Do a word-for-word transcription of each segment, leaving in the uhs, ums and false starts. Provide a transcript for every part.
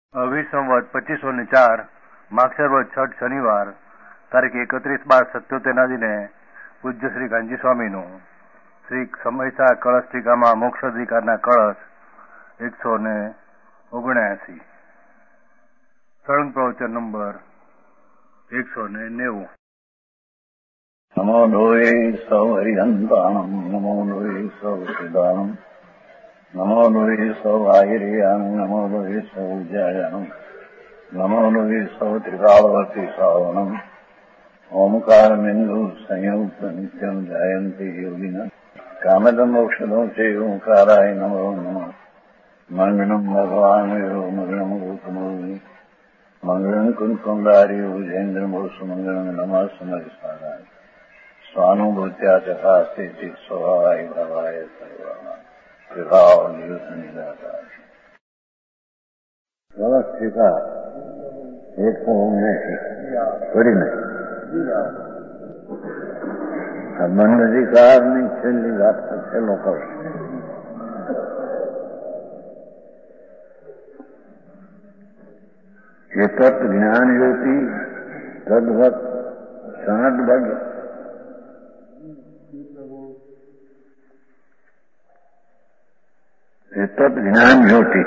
અવિસંવત પચીસો ને ચાર માગસર છઠ શનિવાર તારીખ એકત્રીસ બાર સત્યોતેરના દિને પૂજ્ય શ્રી ગાંધી સ્વામીનું શ્રી સમયસા કળશ ટીકામાં મોક્ષ અધિકારના કળશ એકસો ને ઓગણ્યાસી સળંગ પ્રવચન નંબર એકસો ને નેવું. નમો લોહે સૌ હરિહંતાણમ નમો લોહે સૌ સિદ્ધાણમ નમો લોહે સૌ આયર્યામ નમો લોહે સૌ જયામ નમો લોહે સૌ ત્રિકાળવતી શ્રાવણમ ઓમકાર બિંદુ સંયુક્ત નિત્યમ જાયંતી યોગિના કામદમ મોક્ષદો છે ઓંકારાય નમો નમઃ મંગળમ ભગવાન મંગળમ ગૌતમોની મંગળમ કુંકુંડારી ઉજેન્દ્ર મોક્ષ મંગળમ નમઃ સમયસારાય સ્વાનુભૂત્યા ચકાસ્તે ચિત સ્વભાવાય ભવાય સર્વમાં વિભાવ નિયુત નિરાકાર કળશ ટીકા એકસો ઓગણસી કરીને આ બંધ અધિકારની છેલ્લી વાત છેલ્લો કળશ. એ તત્ જ્ઞાન જ્યોતિ તદ્વત સનદબદ્ધ એ તત્ જ્ઞાન જ્યોતિ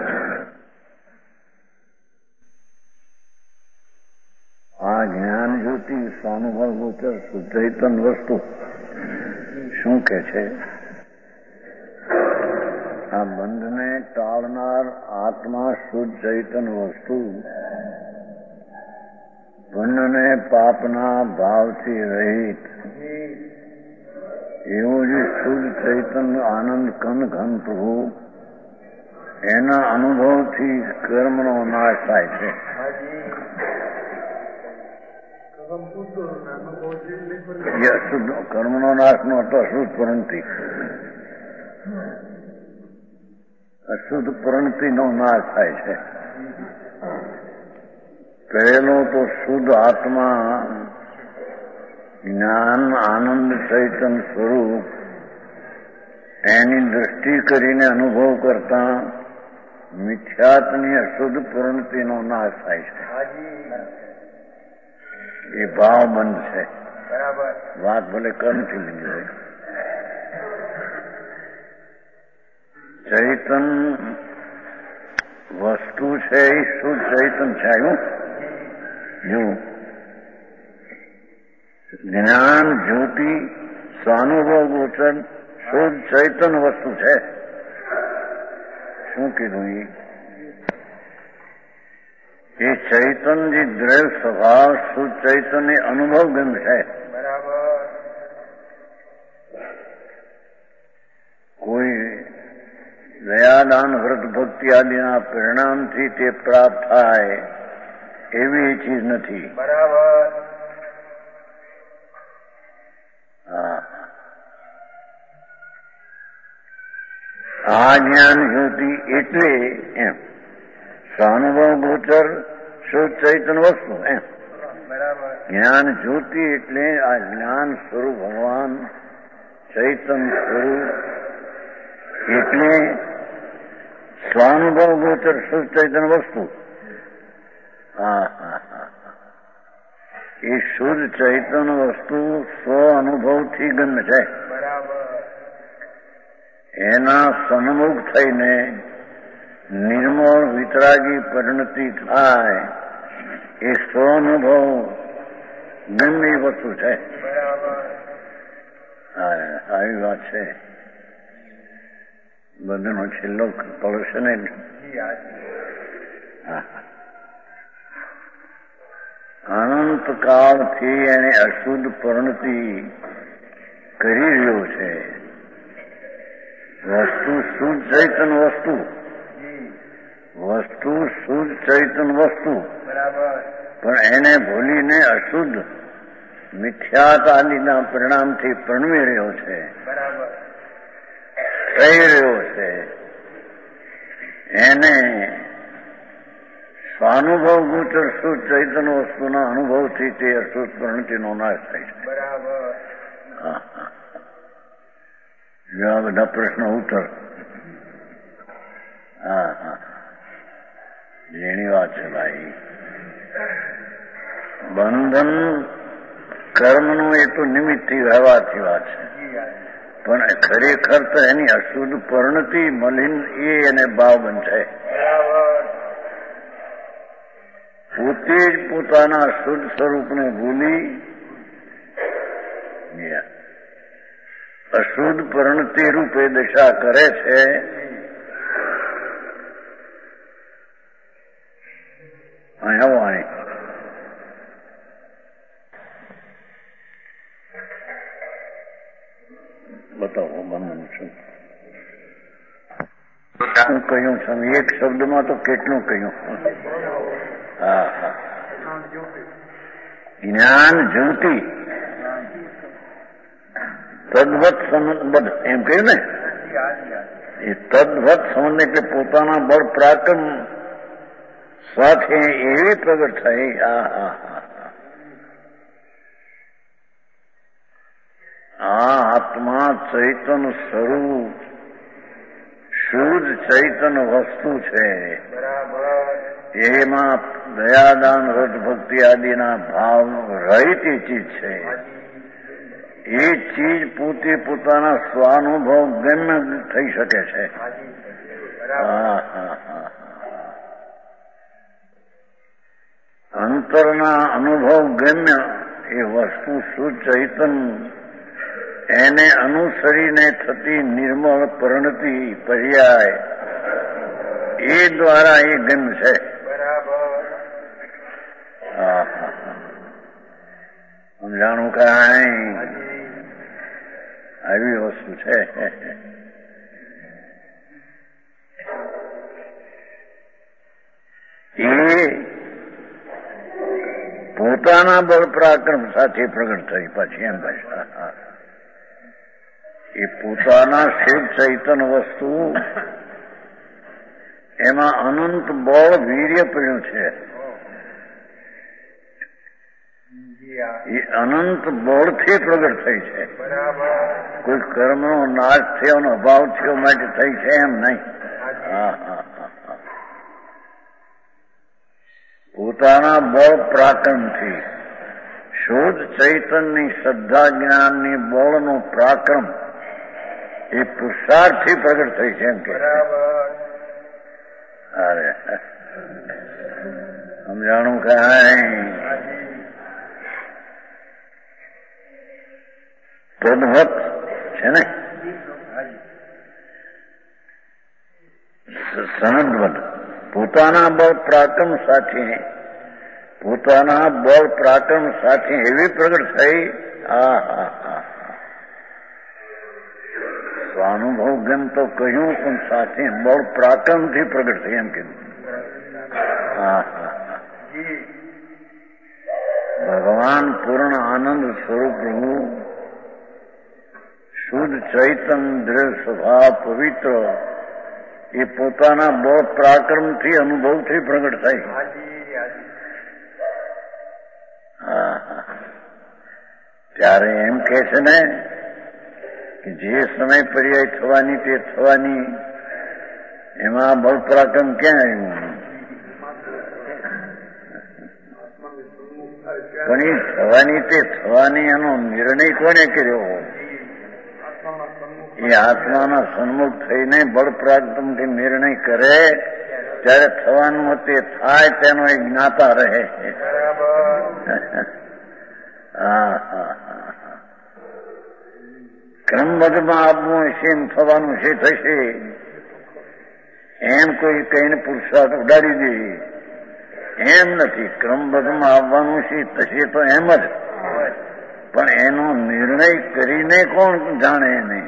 આ જ્ઞાન જ્યોતિ સ્વાનુભવ ગોચર શુદ્ધૈતન વસ્તુ શું કે છે? આ બંધને ટાળનાર આત્મા શુદ્ધ ચૈતન વસ્તુ બંધને પાપના ભાવથી રહિત એવું જે શુદ્ધ ચૈતન આનંદ કન ઘન પ્રભુ એના અનુભવથી કર્મનો નાશ થાય છે. કર્મનો નાશ નો હતો અશુદ્ધ પ્રણતિ. અશુદ્ધ પ્રણતિનો નાશ થાય છે. પહેલો તો શુદ્ધ આત્મા જ્ઞાન આનંદ ચૈતન સ્વરૂપ એની દ્રષ્ટિ કરીને અનુભવ કરતા મિથ્યાત્મની અશુદ્ધ પ્રણતિનો નાશ થાય છે. એ ભાવ બંધ છે. વાત ભલે કર્મથી લીધી હોય. ચૈતન વસ્તુ છે એ શુદ્ધ ચૈતન છે. આવ્યું જો જ્ઞાન જ્યોતિ સ્વાનુભવ ગોચર શુદ્ધ ચૈતન વસ્તુ છે. શું કીધું? એ ચૈતન જે દ્રવ્ય સ્વભાવ શુદ્ધ ચૈતન એ અનુભવ ગંધ છે. કોઈ દયાદાન વ્રત ભક્તિ આદિના પરિણામથી તે પ્રાપ્ત થાય એવી એ ચીજ નથી. બરાબર. હા, આ જ્ઞાન જ્યોતિ એટલે એમ સ્વાનુભવ ગોચર શુદ્ધ ચૈતન વસ્તુ એમ. જ્ઞાન જ્યોતિ એટલે આ જ્ઞાન સ્વરૂપ ભગવાન ચૈતન સ્વરૂપ એટલે સ્વાનુભવ ગોચર શુદ્ધ ચૈતન વસ્તુ. હા હા હા એ શુદ્ધ ચૈતન વસ્તુ સ્વ અનુભવથી ગમ્ય છે. એના સન્મુખ થઈને નિર્મળ વિતરાગી પરિણતિ થાય એ સ્વઅનુભવ ગમ્ય વસ્તુ છે. આવી વાત છે. બધાનો છેલ્લો કળશ ને અનંત કાળથી એને અશુદ્ધ પરિણતિ કરી રહ્યો છે. વસ્તુ શુદ્ધ ચૈતન વસ્તુ વસ્તુ શુદ્ધ ચૈતન વસ્તુ પણ એને ભૂલીને અશુદ્ધ મિથ્યાત આદિના પરિણામથી પરણવી રહ્યો છે. થઈ રહ્યો છે. એને સ્વાનુભવ ગોચર શુદ્ધ ચૈતન વસ્તુના અનુભવથી તે અશુદ્ધ પ્રણતિનો નાશ થાય છે. આ બધા પ્રશ્નો ઉત્તર. હા હા ઝીણી વાત છે ભાઈ. બંધન કર્મનું એ તો નિમિત્તથી વ્યવહારથી વાત છે, પણ ખરેખર તો એની અશુદ્ધ પરિણતિ મલિન એ એને ભાવ બંધાય. પોતે જ પોતાના શુદ્ધ સ્વરૂપને ભૂલી અશુદ્ધ પરિણતિ રૂપે દશા કરે છે. અહીંયા વાણી બતાવો બંધન શું હું કહ્યું છું, એક શબ્દમાં તો કેટલું કહ્યું. હા હા જ્ઞાન જ્યોતિ તદ્વત સંબંધ એમ કહ્યું ને. એ તદ્વત સંબંધ એટલે પોતાના બળ પરાક્રમ સાથે એવી પ્રગટ થઈ. હા હા હા આ આત્મા ચૈતન સ્વરૂપ શુદ્ધ ચૈતન વસ્તુ છે. એમાં દયાદાન રજ ભક્તિ આદિના ભાવ રહિત એ ચીજ છે. એ ચીજ પોતે પોતાના સ્વાનુભવ ગમ્ય થઈ શકે છે. હા હા હા અંતરના અનુભવ ગમ્ય એ વસ્તુ શુદ્ધ ચૈતન એને અનુસરીને થતી નિર્મળ પરિણતિ પર્યાય એ દ્વારા એ ગમ્ય છે. હા હા સમજાણું કાંઈ આવી વસ્તુ છે. એ પોતાના બળ પરાક્રમ સાથે પ્રગટ થઈ. પછી એમ ભાઈ એ પોતાના શુદ્ધ ચૈતન વસ્તુ એમાં અનંત બળ વીર્ય પડ્યું છે. એ અનંત બળથી પ્રગટ થઈ છે. કોઈ કર્મનો નાશ થયો નો અભાવ થયો માટે થઈ છે એમ નહીં. હા હા હા પોતાના બળ પરાક્રમથી શુદ્ધ ચૈતનની શ્રદ્ધા જ્ઞાનની બળનો પરાક્રમ એ પુરુષાર્થથી પ્રગટ થઈ છે એમ કે. અરે સમજાણું કાંઈ તદ્વત છે ને સનદવત પોતાના બળ પરાક્રમ સાથે પોતાના બળ પરાક્રમ સાથે એવી પ્રગટ થઈ. હા હા હા સ્વાનુભવ ગમ તો કહ્યું પણ સાથે બળ પરાક્રમથી પ્રગટ થઈ એમ કીધું. હા હા ભગવાન પૂર્ણ આનંદ સ્વરૂપ પ્રભુ શુદ્ધ ચૈતન દ્રઢ સ્વભાવ પવિત્ર એ પોતાના બળ પરાક્રમથી અનુભવથી પ્રગટ થઈ. હા ત્યારે એમ કે છે ને કે જે સમય પર્યાય થવાની તે થવાની એમાં બળ પરાક્રમ ક્યાં આવ્યું? પણ એ થવાની તે થવાની એનો નિર્ણય કોને કર્યો? એ આત્માના સન્મુખ થઈને બળ પરાક્રમથી નિર્ણય કરે ત્યારે થવાનું તે થાય તેનો એક જ્ઞાતા રહે. હા હા ક્રમબદ્ધમાં આપવું હશે એમ થવાનું છે થશે એમ કોઈ કહીને પુરુષાર્થ ઉડાડી દે એમ નથી. ક્રમબદ્ધમાં આવવાનું છે થશે તો એમ જ, પણ એનો નિર્ણય કરીને કોણ જાણે નહીં.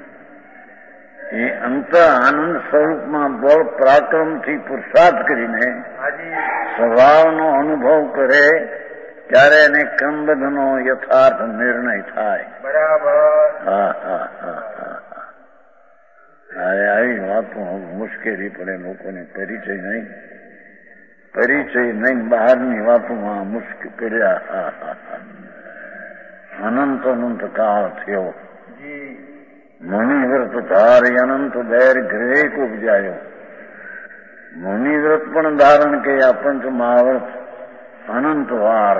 એ અંત આનંદ સ્વરૂપમાં બળ પરાક્રમથી પુરુષાર્થ કરીને સ્વભાવનો અનુભવ કરે ત્યારે એને ક્રમબદ્ધનો યથાર્થ નિર્ણય થાય. બરાબર. હા હા હા હા હા આવી વાતો મુશ્કેલી પડે લોકોને. પરિચય નહીં પરિચય નહીં બહારની વાતોમાં મુશ્કેલ કર્યા. હા હા હા અનંત અનંત કાળ થયો મણિવ્રત ધારી અનંત બેર ગ્રહે ઉપજાયો. મુનિવ્રત પણ ધારણ કે આ પંચ મહાવ્રત અનંત વાર.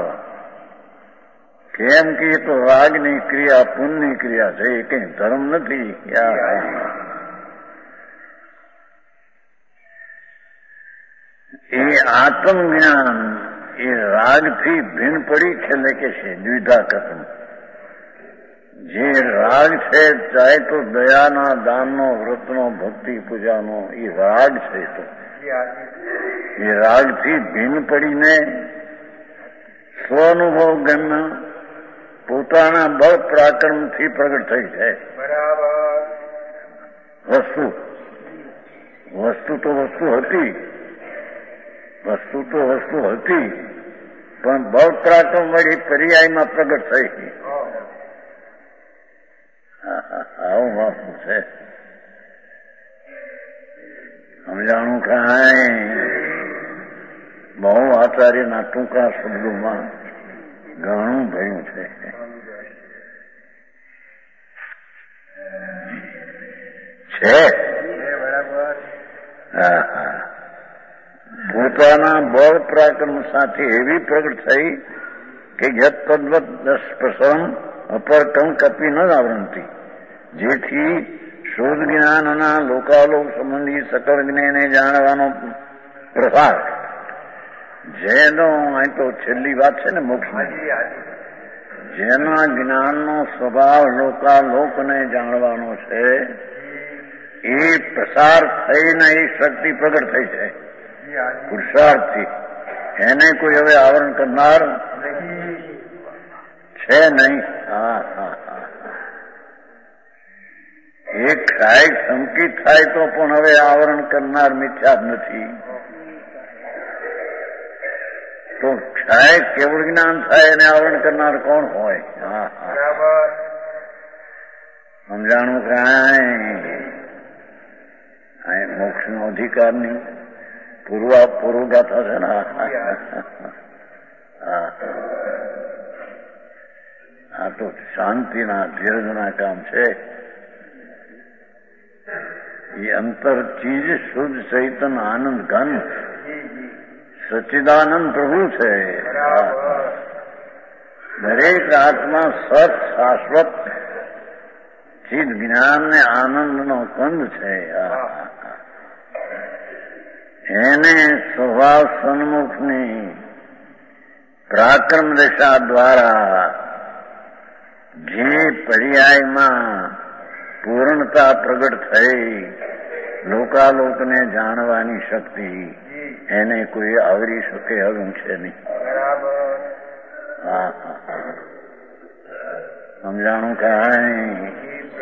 કેમ કે એ તો રાગની ક્રિયા પુણ્યની ક્રિયા છે, એ કઈ ધર્મ નથી. એ આત્મજ્ઞાન એ રાગથી ભિન્ન પડી છેલ્લે કે છે દ્વિધા કથન. જે રાગ છે ચાહે તો દયાના, દાનનો, વ્રતનો, ભક્તિ પૂજાનો, એ રાગ છે. તો એ રાગથી ભિન્ન પડીને સ્વઅનુભવ જ્ઞાન પોતાના બળ પરાક્રમથી પ્રગટ થઈ છે. વસ્તુ વસ્તુ તો વસ્તુ હતી, વસ્તુ તો વસ્તુ હતી, પણ બળ પરાક્રમ વળી પર્યાયમાં પ્રગટ થઈ. આવું વાપરું છે. સમજાણું કાંઈ બહુ આચાર્યના ટૂંકા શબ્દોમાં ઘણું ભયું છે. છે હા હા પોતાના બળ પરાક્રમ સાથે એવી પ્રગટ થઈ કે યત તદ્વત દસ પ્રસન્ન અપર કંક કપી ન આવરણતી, જેથી શોધ જ્ઞાનના લોકાલોક સંબંધી સકળ જ્ઞાને જાણવાનો પ્રસાર, જેનો અહીં તો છેલ્લી વાત છે ને મોક્ષની, જેના જ્ઞાનનો સ્વભાવ લોકાલોકને જાણવાનો છે, એ પ્રસાર થઈને એ શક્તિ પ્રગટ થઈ છે પુરુષાર્થથી. એને કોઈ હવે આવરણ કરનાર છે નહીં. હા હા હા એક કાંઈક સંકિત થાય તો પણ હવે આવરણ કરનાર મિથ્યા જ નથી. તો ક્ષાય કેવળ જ્ઞાન થાય એને આવરણ કરનાર કોણ હોય? હા હા સમજાણું કાંઈ મોક્ષ નો અધિકાર નહીં. પૂર્વા પૂર્વ ગાથા છે ને. આ તો શાંતિના ધીરજના કામ છે. એ અંતર ચીજ શુદ્ધ ચૈતન આનંદ ઘન સચ્ચિદાનંદ પ્રભુ છે. દરેક આત્મા સત શાશ્વત ચિદ જ્ઞાન ને આનંદનો કંદ છે. એને સ્વભાવ સન્મુખની પરાક્રમ દશા દ્વારા જે પર્યાયમાં પૂર્ણતા પ્રગટ થઈ લોકાલોકને જાણવાની શક્તિ, એને કોઈ આવરી શકે એવું છે નહીં. હા હા સમજાણું કાંઈ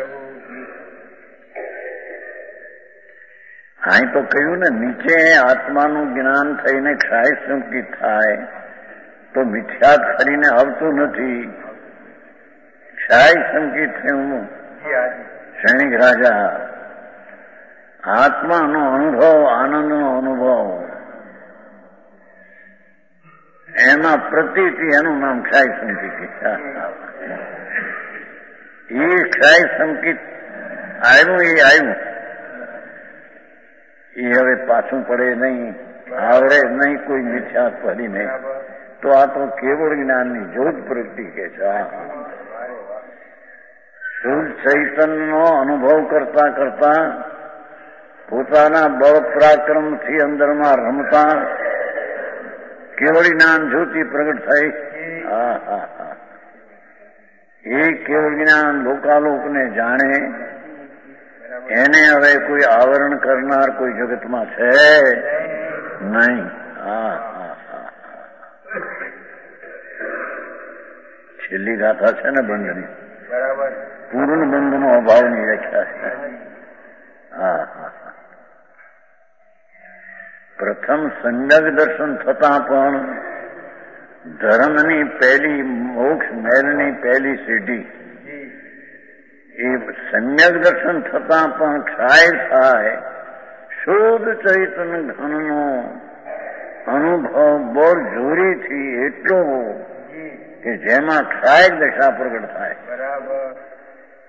અહીં તો કહ્યું ને, નીચે આત્માનું જ્ઞાન થઈને ક્ષાય સંકિત થાય તો મિથ્યાત કરીને આવતું નથી. ક્ષાય સંકિત થયું સૈનિક રાજા, આત્માનો અનુભવ, આનંદનો અનુભવ, એમાં પ્રતીતિ, એનું નામ ક્ષાય સંકિત. એ ક્ષાય સંકિત આવ્યું, એ આવ્યું, એ હવે પાછું પડે નહીં, આવડે નહીં, કોઈ મિથ્યા પડી નહીં. તો આ તો કેવળ જ્ઞાનની જોત પ્રગટી કે છે. શુદ્ધ ચૈતનનો અનુભવ કરતા કરતા પોતાના બળ પરાક્રમથી અંદરમાં રમતા કેવળ જ્ઞાન જ્યોતિ પ્રગટ થઈ. હા હા હા એ કેવળ જ્ઞાન લોકાલોકને જાણે, એને હવે કોઈ આવરણ કરનાર કોઈ જગતમાં છે નહીં. હા હા હા છેલ્લી ગાથા છે ને બંધની, બરાબર, પૂર્ણ બંધનો અભાવની વ્યાખ્યા છે. હા હા પ્રથમ સમ્યક દર્શન થતા પણ ધર્મની પહેલી મોક્ષ મહેલની પહેલી સીઢી, એ સમ્યક દર્શન થતા પણ ક્ષાય થાય શુદ્ધ ચૈતન ઘનનો અનુભવ બળ જોરીથી એટલો કે જેમાં ક્ષાયક દશા પ્રગટ થાય. બરાબર.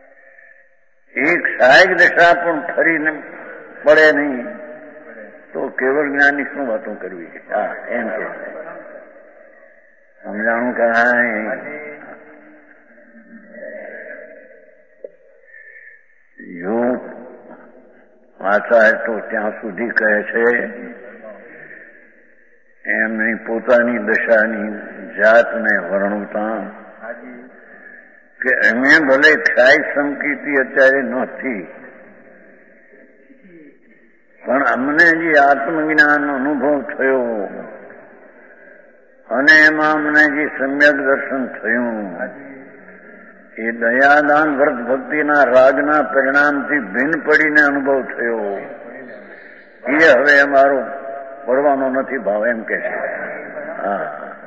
એ ક્ષાયક દશા પણ ફરીને પડે નહીં તો કેવળ જ્ઞાનની શું વાતો કરવી? હા, એમ કે સમજાણું કરાય. યોગ આચાર્ય તો ત્યાં સુધી કહે છે એમની પોતાની દશાની જાતને વર્ણવતા કે અમે ભલે ખ્યાલ સંકિતિ અત્યારે નથી, પણ અમને જે આત્મજ્ઞાનનો અનુભવ થયો અને એમાં અમને જે સમ્યક દર્શન થયું એ દયાદાન વ્રત ભક્તિના રાગના પરિણામથી ભિન્ન પડીને અનુભવ થયો. એ હવે અમારો પડવાનો નથી ભાવ, એમ કે છે. હા,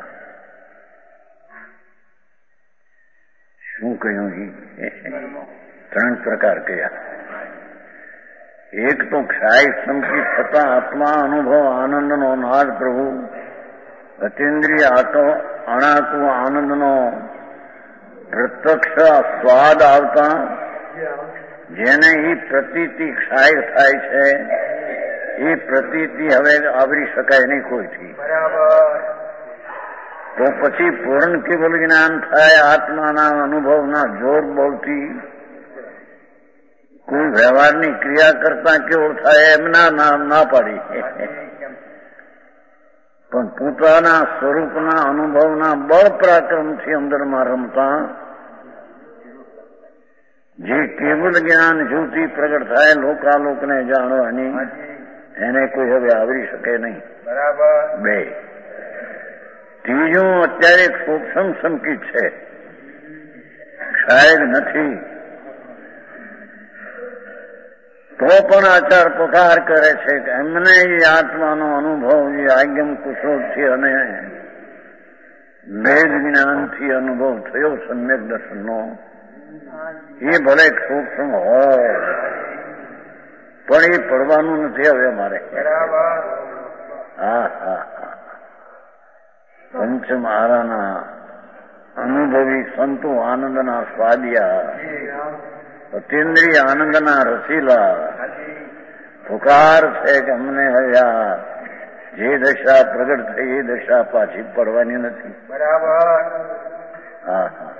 શું કહ્યું? ત્રણ પ્રકાર કયા? એક તો ક્ષાય સંકિત થતા આત્મા અનુભવ આનંદનો નાદ પ્રભુ અતિન્દ્રિય આતો અણાકુ આનંદનો પ્રત્યક્ષ સ્વાદ આવતા જેને એ પ્રતીતિ ક્ષાય થાય છે એ પ્રતીતિ હવે આવરી શકાય નહીં કોઈથી. તો પછી પૂર્ણ કેવલ જ્ઞાન થાય આત્માના અનુભવના જોર બોલથી કોઈ વ્યવહારની ક્રિયા કરતા કેવું થાય એમના નામ ના પાડી, પણ પોતાના સ્વરૂપના અનુભવના બળ પરાક્રમથી અંદરમાં રમતા જે કેવલ જ્ઞાન જ્યોતિ પ્રગટ થાય લોકાલોકને જાણવાની એને કોઈ હવે આવરી શકે નહીં. બે. ત્રીજું અત્યારે સૂક્ષ્મ સંકિત છે, ક્ષાય નથી, તો પણ આચાર પકાર કરે છે કે એમને એ આત્માનો અનુભવ જે આગમ કુશળથી અને વેદ જ્ઞાનથી અનુભવ થયો સમ્યક દર્શનનો, એ ભલે સૂક્ષ્મ હોય પણ એ પડવાનું નથી હવે મારે. હા હા હા પંચ મહારાના અનુભવી સંતો આનંદના સ્વાદિયા અતિન્દ્રિય આનંદના રસીલા પુકાર છે કે અમને હવે આ જે દશા પ્રગટ થઈ એ દશા પાછી પડવાની નથી. બરાબર. હા હા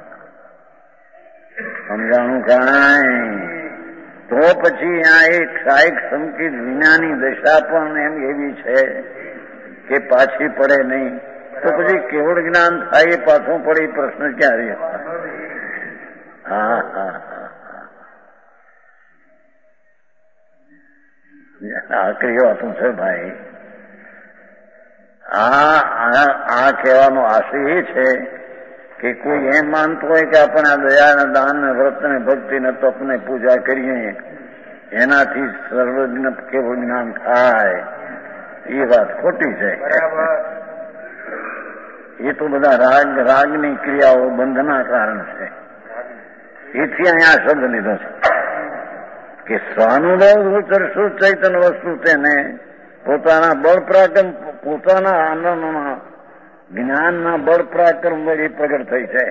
સમજાણું કાંઈ? તો પછી આ એક સાયક સંકિત વિનાની દશા પણ એમ એવી છે કે પાછી પડે નહીં. તો પછી કેવળ જ્ઞાન થાય એ પાછું પડે એ પ્રશ્ન ક્યાં રહે? હા હા આકરી વાતું છે ભાઈ. આ આ કહેવાનો આશય એ છે કે કોઈ એમ માનતું હોય કે આપણે આ દયાના દાન વ્રત ને ભક્તિ ને તપને પૂજા કરીએ એનાથી સર્વજ્ઞ કેવું જ્ઞાન થાય, એ વાત ખોટી છે. એ તો બધા રાગ રાગની ક્રિયાઓ બંધના કારણ છે. એથી અહીંયા શબ્દ લીધો છે કે સ્વાનુભવ કરશું ચૈતન્ય વસ્તુ તેને પોતાના બળ પરાક્રમ પોતાના આનંદમાં જ્ઞાનના બળ પરાક્રમ વળી પ્રગટ થઈ છે.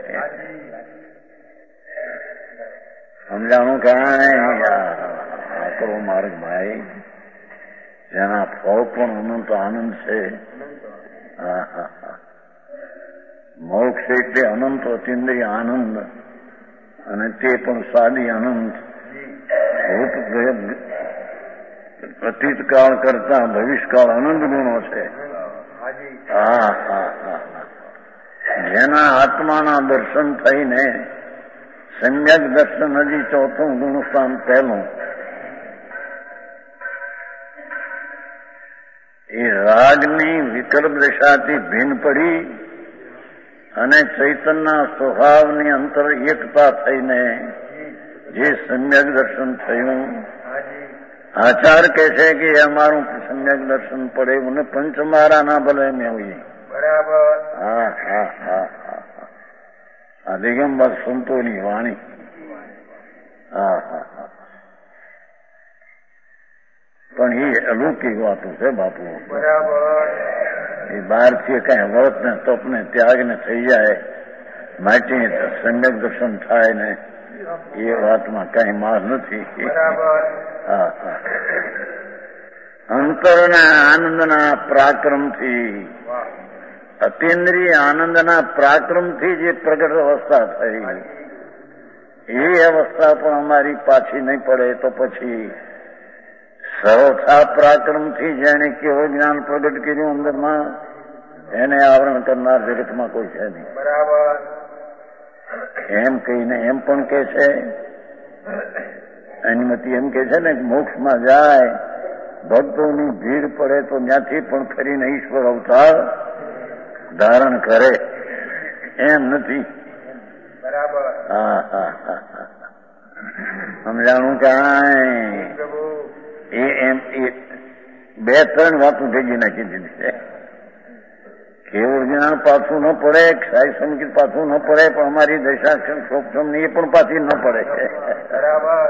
સમજાણું કાંઈ? કરો માર્ગ ભાઈ જેના ફળ પણ અનંત આનંદ છે. હા હા હા મોક્ષ એટલે અનંત અતિન્દ્રિય આનંદ અને તે પણ સાદી આનંદ ભૂત અતીત કાળ કરતા ભવિષ્યકાળ આનંદ ગુણો છે. હા હા હા જેના આત્માના દર્શન થઈને સમ્યક દર્શન હજી ચોથું ગુણસ્થાન પહેલું એ રાગની વિકલ્પ દશાથી ભિન્ન પડી અને ચૈતનના સ્વભાવની અંતર એકતા થઈને જે સમ્યક દર્શન થયું, આચાર કહે છે કે અમારું સમ્યક દર્શન પડે મને પંચમારા ના ભલે એમ હોઈએ. બરાબર. હા હા હા હા આ દિગંબર સંતોની વાણી. હા હા હા પણ એ અલૌકિક વાતું છે બાપુ. બરાબર. એ બહારથી કઈ વ્રત ને તપ ને ત્યાગ ને થઈ જાય માટે સમ્યક દર્શન થાય ને એ વાતમાં કઈ માર નથી. હા હા અંતરના આનંદના પરાક્રમથી, અતિન્દ્રિય આનંદના પરાક્રમથી જે પ્રગટ અવસ્થા થઈ, એ અવસ્થા પણ અમારી પાછી નહીં પડે તો પછી સર્વથા પરાક્રમથી જેને કેવું જ્ઞાન પ્રગટ કર્યું અંદરમાં, એને આવરણ કરનાર જગતમાં કોઈ છે નહીં. બરાબર. એમ કહીને એમ પણ કે છે, અનુમતિ એમ કે છે ને, મોક્ષમાં જાય ભક્તોની ભીડ પડે તો ત્યાંથી પણ ફરીને ઈશ્વર અવતાર ધારણ કરે, એમ નથી. બરાબર. હા હા હા હા સમજાણું કાંઈ? એ એમ એ બે ત્રણ વાતો ભેગી નાખી દીધી છે. કેવળ જ્ઞાન પાછું ન પડે, ક્ષાય સંગીત પાછું ન પડે, પણ અમારી દશાક્ષર સોક્ષમ ની એ પણ પાછી ન પડે છે. બરાબર.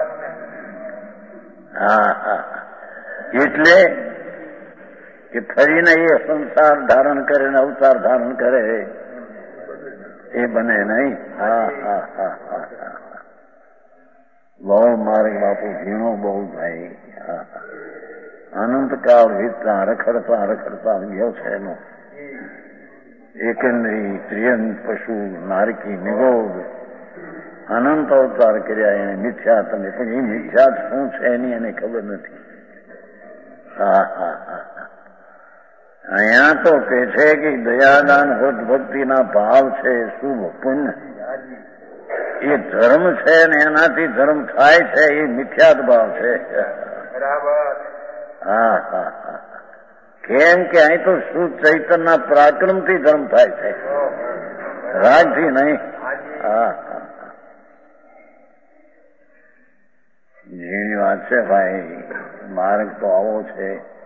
હા હા એટલે કે ફરીને એ સંસાર ધારણ કરે ને અવતાર ધારણ કરે એ બને નહીં. હા હા હા હા હા બહુ માર્ગ બાપુ ઝીણો બહુ થાય. હા અનંતકાળ વીતતા રખડતા રખડતા ગયો છે એનો એકંદરી ત્રિયંત પશુ નારકી નિગોદ અનંત અવતાર કર્યા એને મિથ્યાત, અને પણ એ મિથ્યાત શું છે એની એને ખબર નથી. હા હા હા અહીંયા તો કે છે કે દયાદાન વ્રત ભક્તિના ભાવ છે, શુભ પુણ્ય એ ધર્મ છે ને એનાથી ધર્મ થાય છે, એ મિથ્યાત ભાવ છે. બરાબર. હા હા હા કેમ કે અહીં તો શુદ્ધ ચૈતનના પરાક્રમથી ધર્મ થાય છે, રાજથી નહીં. હા હા જેની વાત છે ભાઈ. માર્ગ તો આવો છે,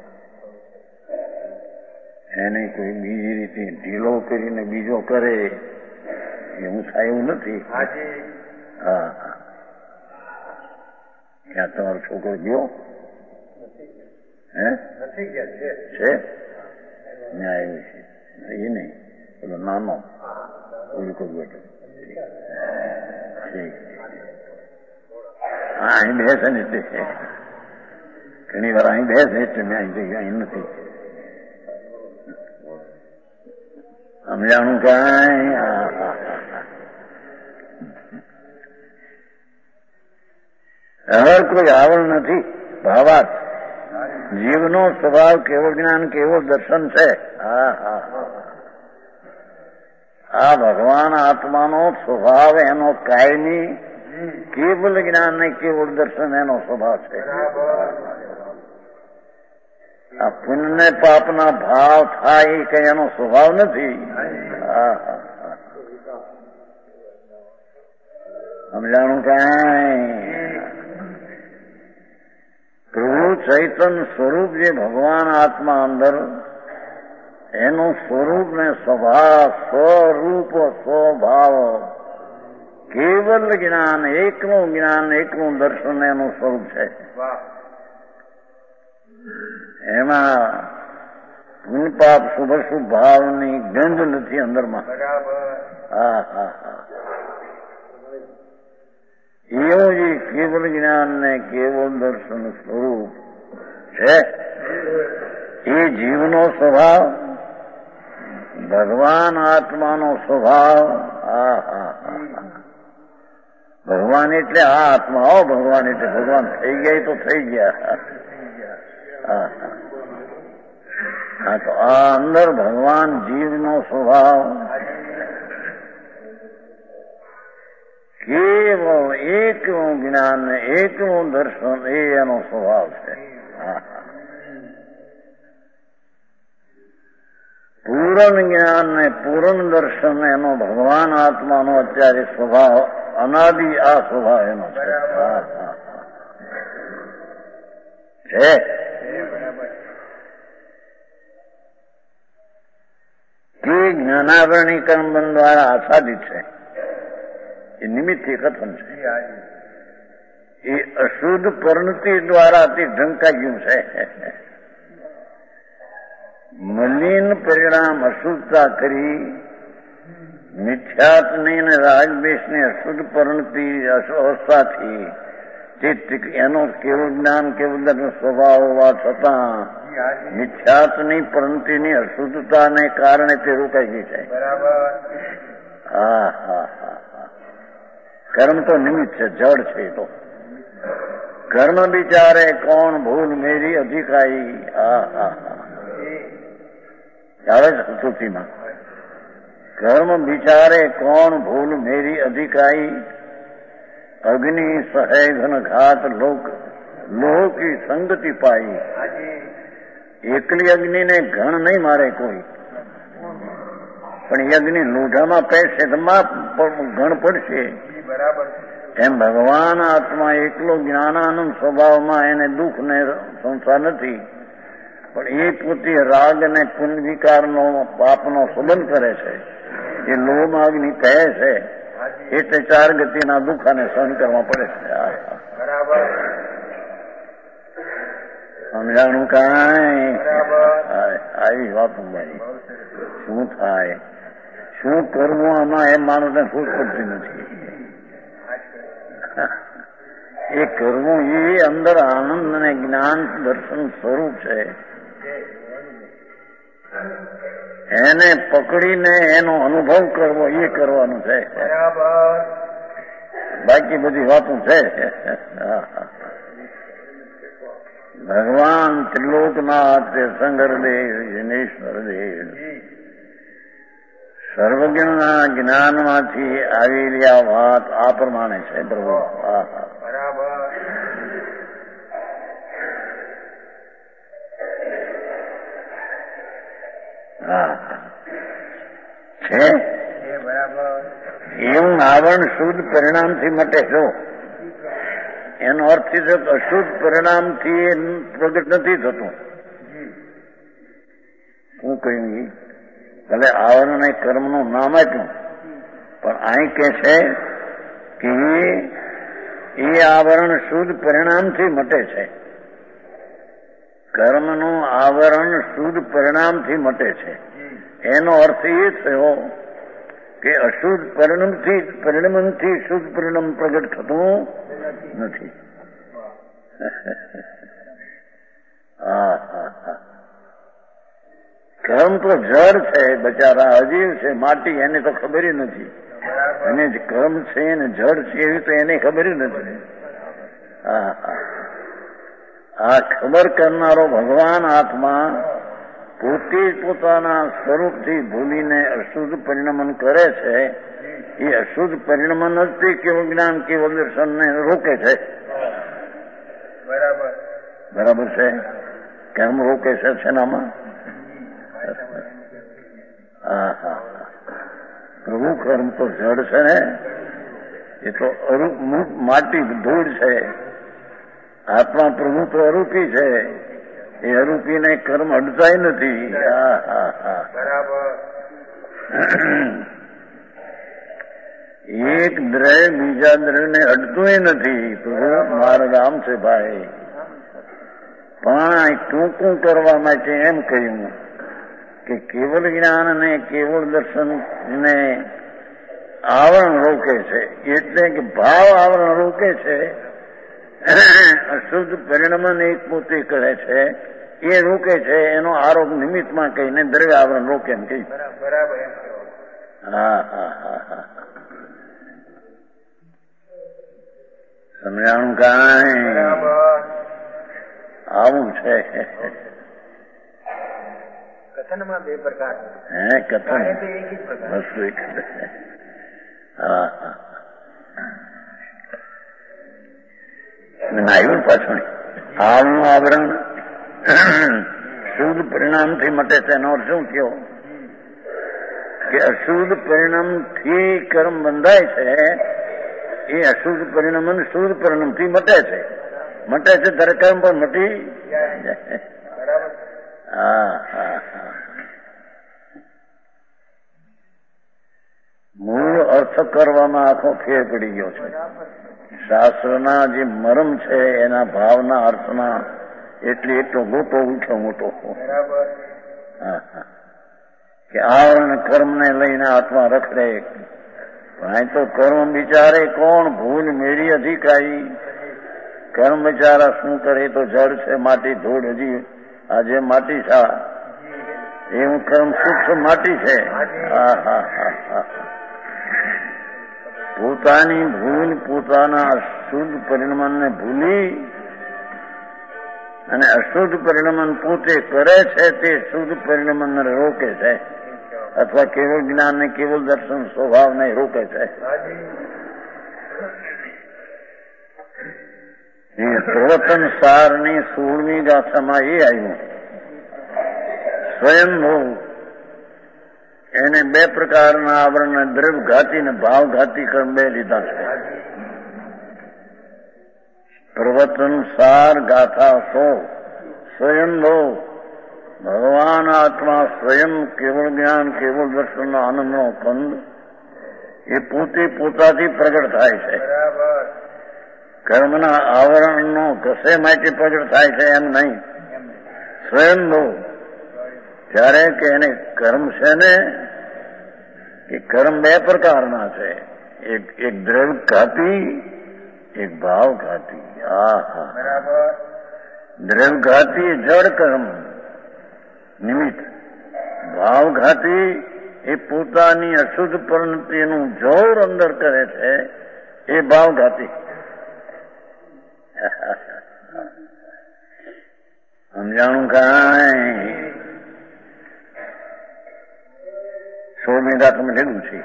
એને કોઈ બીજી રીતે ઢીલો કરીને બીજો કરે એવું થાય એવું નથી. હા હા ક્યાં તમારો છોકરો ગયો? હે નથી ગયા છે ન્યાય છે એ નહીં, પેલો નાનો ઓલું કોઈ બેઠો. ઠીક હા અહીં બેસે ને એટલે ઘણી વાર અહીં બેસે એટલે મેં અહીં જગ્યા અહીં નથી સમજાણું કાંઈ? હવે કોઈ આવરણ નથી. ભાવાત જીવનો સ્વભાવ કેવળ જ્ઞાન કેવળ દર્શન છે. હા હા આ ભગવાન આત્માનો સ્વભાવ એનો કાયમી કેવલ જ્ઞાન ને કેવળ દર્શન એનો સ્વભાવ છે. આ પુણ્ય ને પાપના ભાવ થાય એ કઈ એનો સ્વભાવ નથી. સમજાણું કાંઈ? પ્રભુ ચૈતન સ્વરૂપ જે ભગવાન આત્મા અંદર એનું સ્વરૂપ ને સ્વભાવ સ્વરૂપ સ્વભાવ કેવલ જ્ઞાન, એકનું જ્ઞાન એકનું દર્શન એનું સ્વરૂપ છે. એમાં પુણ્ય પાપ શુભ શુભ ભાવની ગંધ નથી અંદરમાં. હા હા હા એવું જે કેવલ જ્ઞાન ને કેવલ દર્શન સ્વરૂપ છે એ જીવનો સ્વભાવ, ભગવાન આત્માનો સ્વભાવ. હા હા હા ભગવાન એટલે આ આત્મા હો, ભગવાન એટલે ભગવાન થઈ ગયા તો થઈ ગયા. હા હા તો આ અંદર ભગવાન જીવનો સ્વભાવ કેવળ એકનું જ્ઞાન ને એકનું દર્શન એ એનો સ્વભાવ છે. પૂર્ણ જ્ઞાન ને પૂર્ણ દર્શન એનો ભગવાન આત્માનો અત્યારે સ્વભાવ અનાદિ આ સ્વભાવ એનો છે. છે તે જ્ઞાનાવરણી કર્મબંધ દ્વારા આચ્છાદિત છે. એ નિમિત્તથી કથન છે. એ અશુદ્ધ પરિણતિ દ્વારા તે ઢંકાયું છે. મલિન પરિણામ અશુદ્ધતા કરી મિથ્યાત્મની અને રાગદ્વેષની અશુદ્ધ પરિણતિ અવસ્થાથી ચિત્ત એનો કેવું જ્ઞાન કેવું સ્વભાવ હોવા છતાં મિથ્યાત્વની પ્રવૃત્તિની અશુદ્ધતાને કારણે તે રોકાઈ ગઈ છે. હા હા હા હા કર્મ તો નિમિત્ત છે, જડ છે. તો કર્મ બિચારે કોણ ભૂલ મેરી અધિકારી. હા હા હા આવે છે શ્રુતિમાં, કર્મ બિચારે કોણ ભૂલ મેરી અધિકારી. અગ્નિ સહે ઘન ઘાત લોક લોહ કી સંગતિ પાઈ. એકલી અગ્નિને ઘણ નહીં મારે કોઈ, પણ અગ્નિ લોઢામાં પહેરશે તો ઘણ પડશે. એમ ભગવાન આત્મા એકલો જ્ઞાનાનંદ સ્વભાવમાં એને દુઃખ ને સંસાર નથી, પણ એ પોતે રાગ ને પુણ્ય વિકારનો પાપનો સંબંધ કરે છે. એ લોહમાં અગ્નિ કહે છે એટલે ચાર ગતિના દુઃખાને સહન કરવા પડે છે. સમજાણું કાંઈ આવી વાતો ભાઈ. શું થાય, શું કરવું આમાં એમ માણસને ખુશ પડતી નથી. એ કરવું એ અંદર આનંદ અને જ્ઞાન દર્શન સ્વરૂપ છે. એને પકડીને એનો અનુભવ કરવો એ કરવાનું છે. બાકી બધી વાતો છે. ભગવાન ત્રિલોકનાથ શંકરદેવ જિનેશ્વરદેવ સર્વજ્ઞના જ્ઞાનમાંથી આવેલી આ વાત આ પ્રમાણે છે. પ્રભુ હા છે. એવું આવરણ શુદ્ધ પરિણામથી મટે છો. એનો અર્થ છે કે અશુદ્ધ પરિણામથી પ્રગટ નથી થતું. શું કહ્યું? ભલે આવરણ એ કર્મનું નામ આપ્યું, પણ અહીં કે છે કે એ આવરણ શુદ્ધ પરિણામથી મટે છે. કર્મનું આવરણ શુદ્ધ પરિણામથી મટે છે. એનો અર્થ એ થયો કે અશુદ્ધ પરિણામથી પરિણામથી શુદ્ધ પરિણામ પ્રગટ થતું નથી. હા હા હા કર્મ તો જળ છે, બચારા અજીવ છે, માટી, એને તો ખબર નથી. અને જે કર્મ છે ને જળ છે એવી તો એને ખબર નથી. હા હા આ ખબર કરનારો ભગવાન આત્મા પોતે પોતાના સ્વરૂપથી ભૂલીને અશુદ્ધ પરિણમન કરે છે. એ અશુદ્ધ પરિણમન જ તે કેવળ જ્ઞાન કેવળ દર્શનને રોકે છે. બરાબર બરાબર છે. કેમ રોકે છે છેનામાં? હા હા પ્રભુ કર્મ તો જડ છે ને, એ તો અરૂપ માટી ધૂળ છે. આત્મા પ્રભુ તો અરૂપી છે. એ અરૂપીને કર્મ અડતાય નથી. હા હા હા બરાબર. એક દ્રવ્ય બીજા દ્રવ્યને અડતું નથી. પ્રભુ મારા રામ છે ભાઈ. પણ ટૂંકું કરવા માટે એમ કહ્યું કે કેવલ જ્ઞાન અને કેવળ દર્શન ને આવરણ રોકે છે. એટલે કે ભાવ આવરણ રોકે છે. અશુદ્ધ પરિણમન એક પોતે કરે છે, એ રોકે છે. એનો આરોપ નિમિત્તમાં કહીને દ્રવ્ય આવરણ રોકે એમ કહ્યું. બરાબર. હા હા હા હા સમજાણું કાંઈ? આવું છે. કથનમાં બે પ્રકાર. હે કથન વસ્તુ એક. હા હા આવ્યું પાછું. આવનું આવરણ શુદ્ધ પરિણામથી મટે છે. એનો અર્થ શું થયો કે અશુદ્ધ પરિણામથી કર્મ બંધાય છે. એ અશુદ્ધ પરિણામ શુદ્ધ પરિણામથી મટે છે. મટે છે ત્યારે કર્મ પણ મટી જાય. હા હા હા મૂળ અર્થ કરવામાં આખો ફેર પડી ગયો છે. શાસ્ત્રના જે મરમ છે એના ભાવના અર્થના એટલે એટલો ગોટો ઉઠ્યો મોટો. હા હા કે આવરણ કર્મને લઈને આત્મા રખડે. પણ અહીં તો કર્મ બિચારે કોણ ભૂલ મેરી અધિકારી. કર્મ બિચારા શું કરે તો જળ છે, માટી ધૂળ, હજી આજે માટી છે એવું કર્મ સૂક્ષ્મ માટી છે. હા હા હા હા પોતાની ભૂલ, પોતાના અશુદ્ધ પરિણમને ભૂલી અને અશુદ્ધ પરિણમન પોતે કરે છે તે શુદ્ધ પરિણમને રોકે છે, અથવા કેવળ જ્ઞાન ને કેવળ દર્શન સ્વભાવને રોકે છે. એ પ્રવચન સારની સોળમી ગાથામાં એ આવ્યું, સ્વયંભૂ એને બે પ્રકારના આવરણ દ્રવ્યઘાતી ને ભાવઘાતી કર્મ બે લીધા છે. પ્રવચન સાર ગાથા સો સ્વયંભૂ ભગવાન આત્મા સ્વયં કેવળ જ્ઞાન કેવળ દર્શનનો આનંદનો કંદ એ પોતે પોતાથી પ્રગટ થાય છે. કર્મના આવરણનો કશે માટે પ્રગટ થાય છે એમ નહીં, સ્વયંભૂ. ત્યારે કે એને કર્મ છે ને એ કર્મ બે પ્રકારના છે, એક એક દ્રવ્યઘાતી, એક ભાવઘાતી. હા હા દ્રવ્યઘાતી જળ કર્મ નિમિત્ત, ભાવઘાતી એ પોતાની અશુદ્ધ પરિણતિનું જોર અંદર કરે છે એ ભાવઘાતી. સમજાણું કાંઈ? સોળમી ગાથામાં લીધું છે.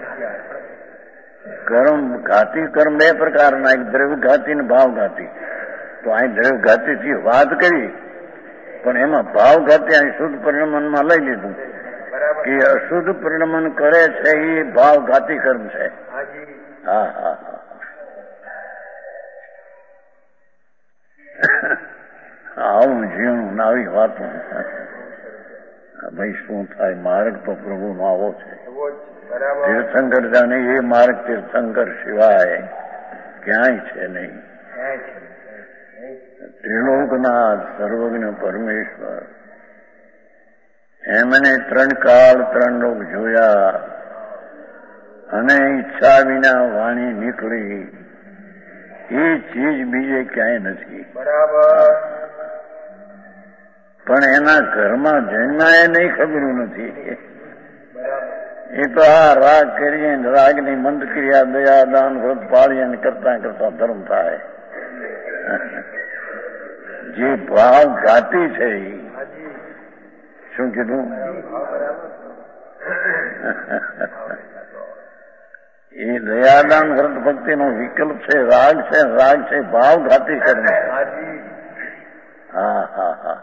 કર્મ ઘાતી કર્મ બે પ્રકારના, એક દ્રવ્યઘાતી ને ભાવઘાતી. તો અહીં દ્રવ્યઘાતી થી વાત કરી, પણ એમાં ભાવઘાતી અહીં શુદ્ધ પરિણમનમાં લઈ લીધું કે અશુદ્ધ પરિણમન કરે છે એ ભાવઘાતી કર્મ છે. હા હા હા આવું જીવનું આવી વાતો. ભાઈ શું થાય, માર્ગ તો પ્રભુનો આવો છે. તીર્થંકર જાણે એ માર્ગ તીર્થંકર સિવાય ક્યાંય છે નહીં. ત્રિલોકનાથ સર્વજ્ઞ પરમેશ્વર એમને ત્રણ કાળ ત્રણ લોક જોયા અને ઈચ્છા વિના વાણી નીકળી એ ચીજ બીજે ક્યાંય નથી. બરાબર. પણ એના ઘરમાં જન્મા એ નહીં ખબર નથી. એ તો આ રાગ કરીએ રાગની મંદ ક્રિયા દયા દાન વ્રત પાળીએ કરતા કરતા ધર્મ થાય. જે ભાવ ઘાતી છે શું કીધું? એ દયાદાન વ્રત ભક્તિ નો વિકલ્પ છે, રાગ છે. રાગ છે ભાવ ઘાતી કર્મ. હા હા હા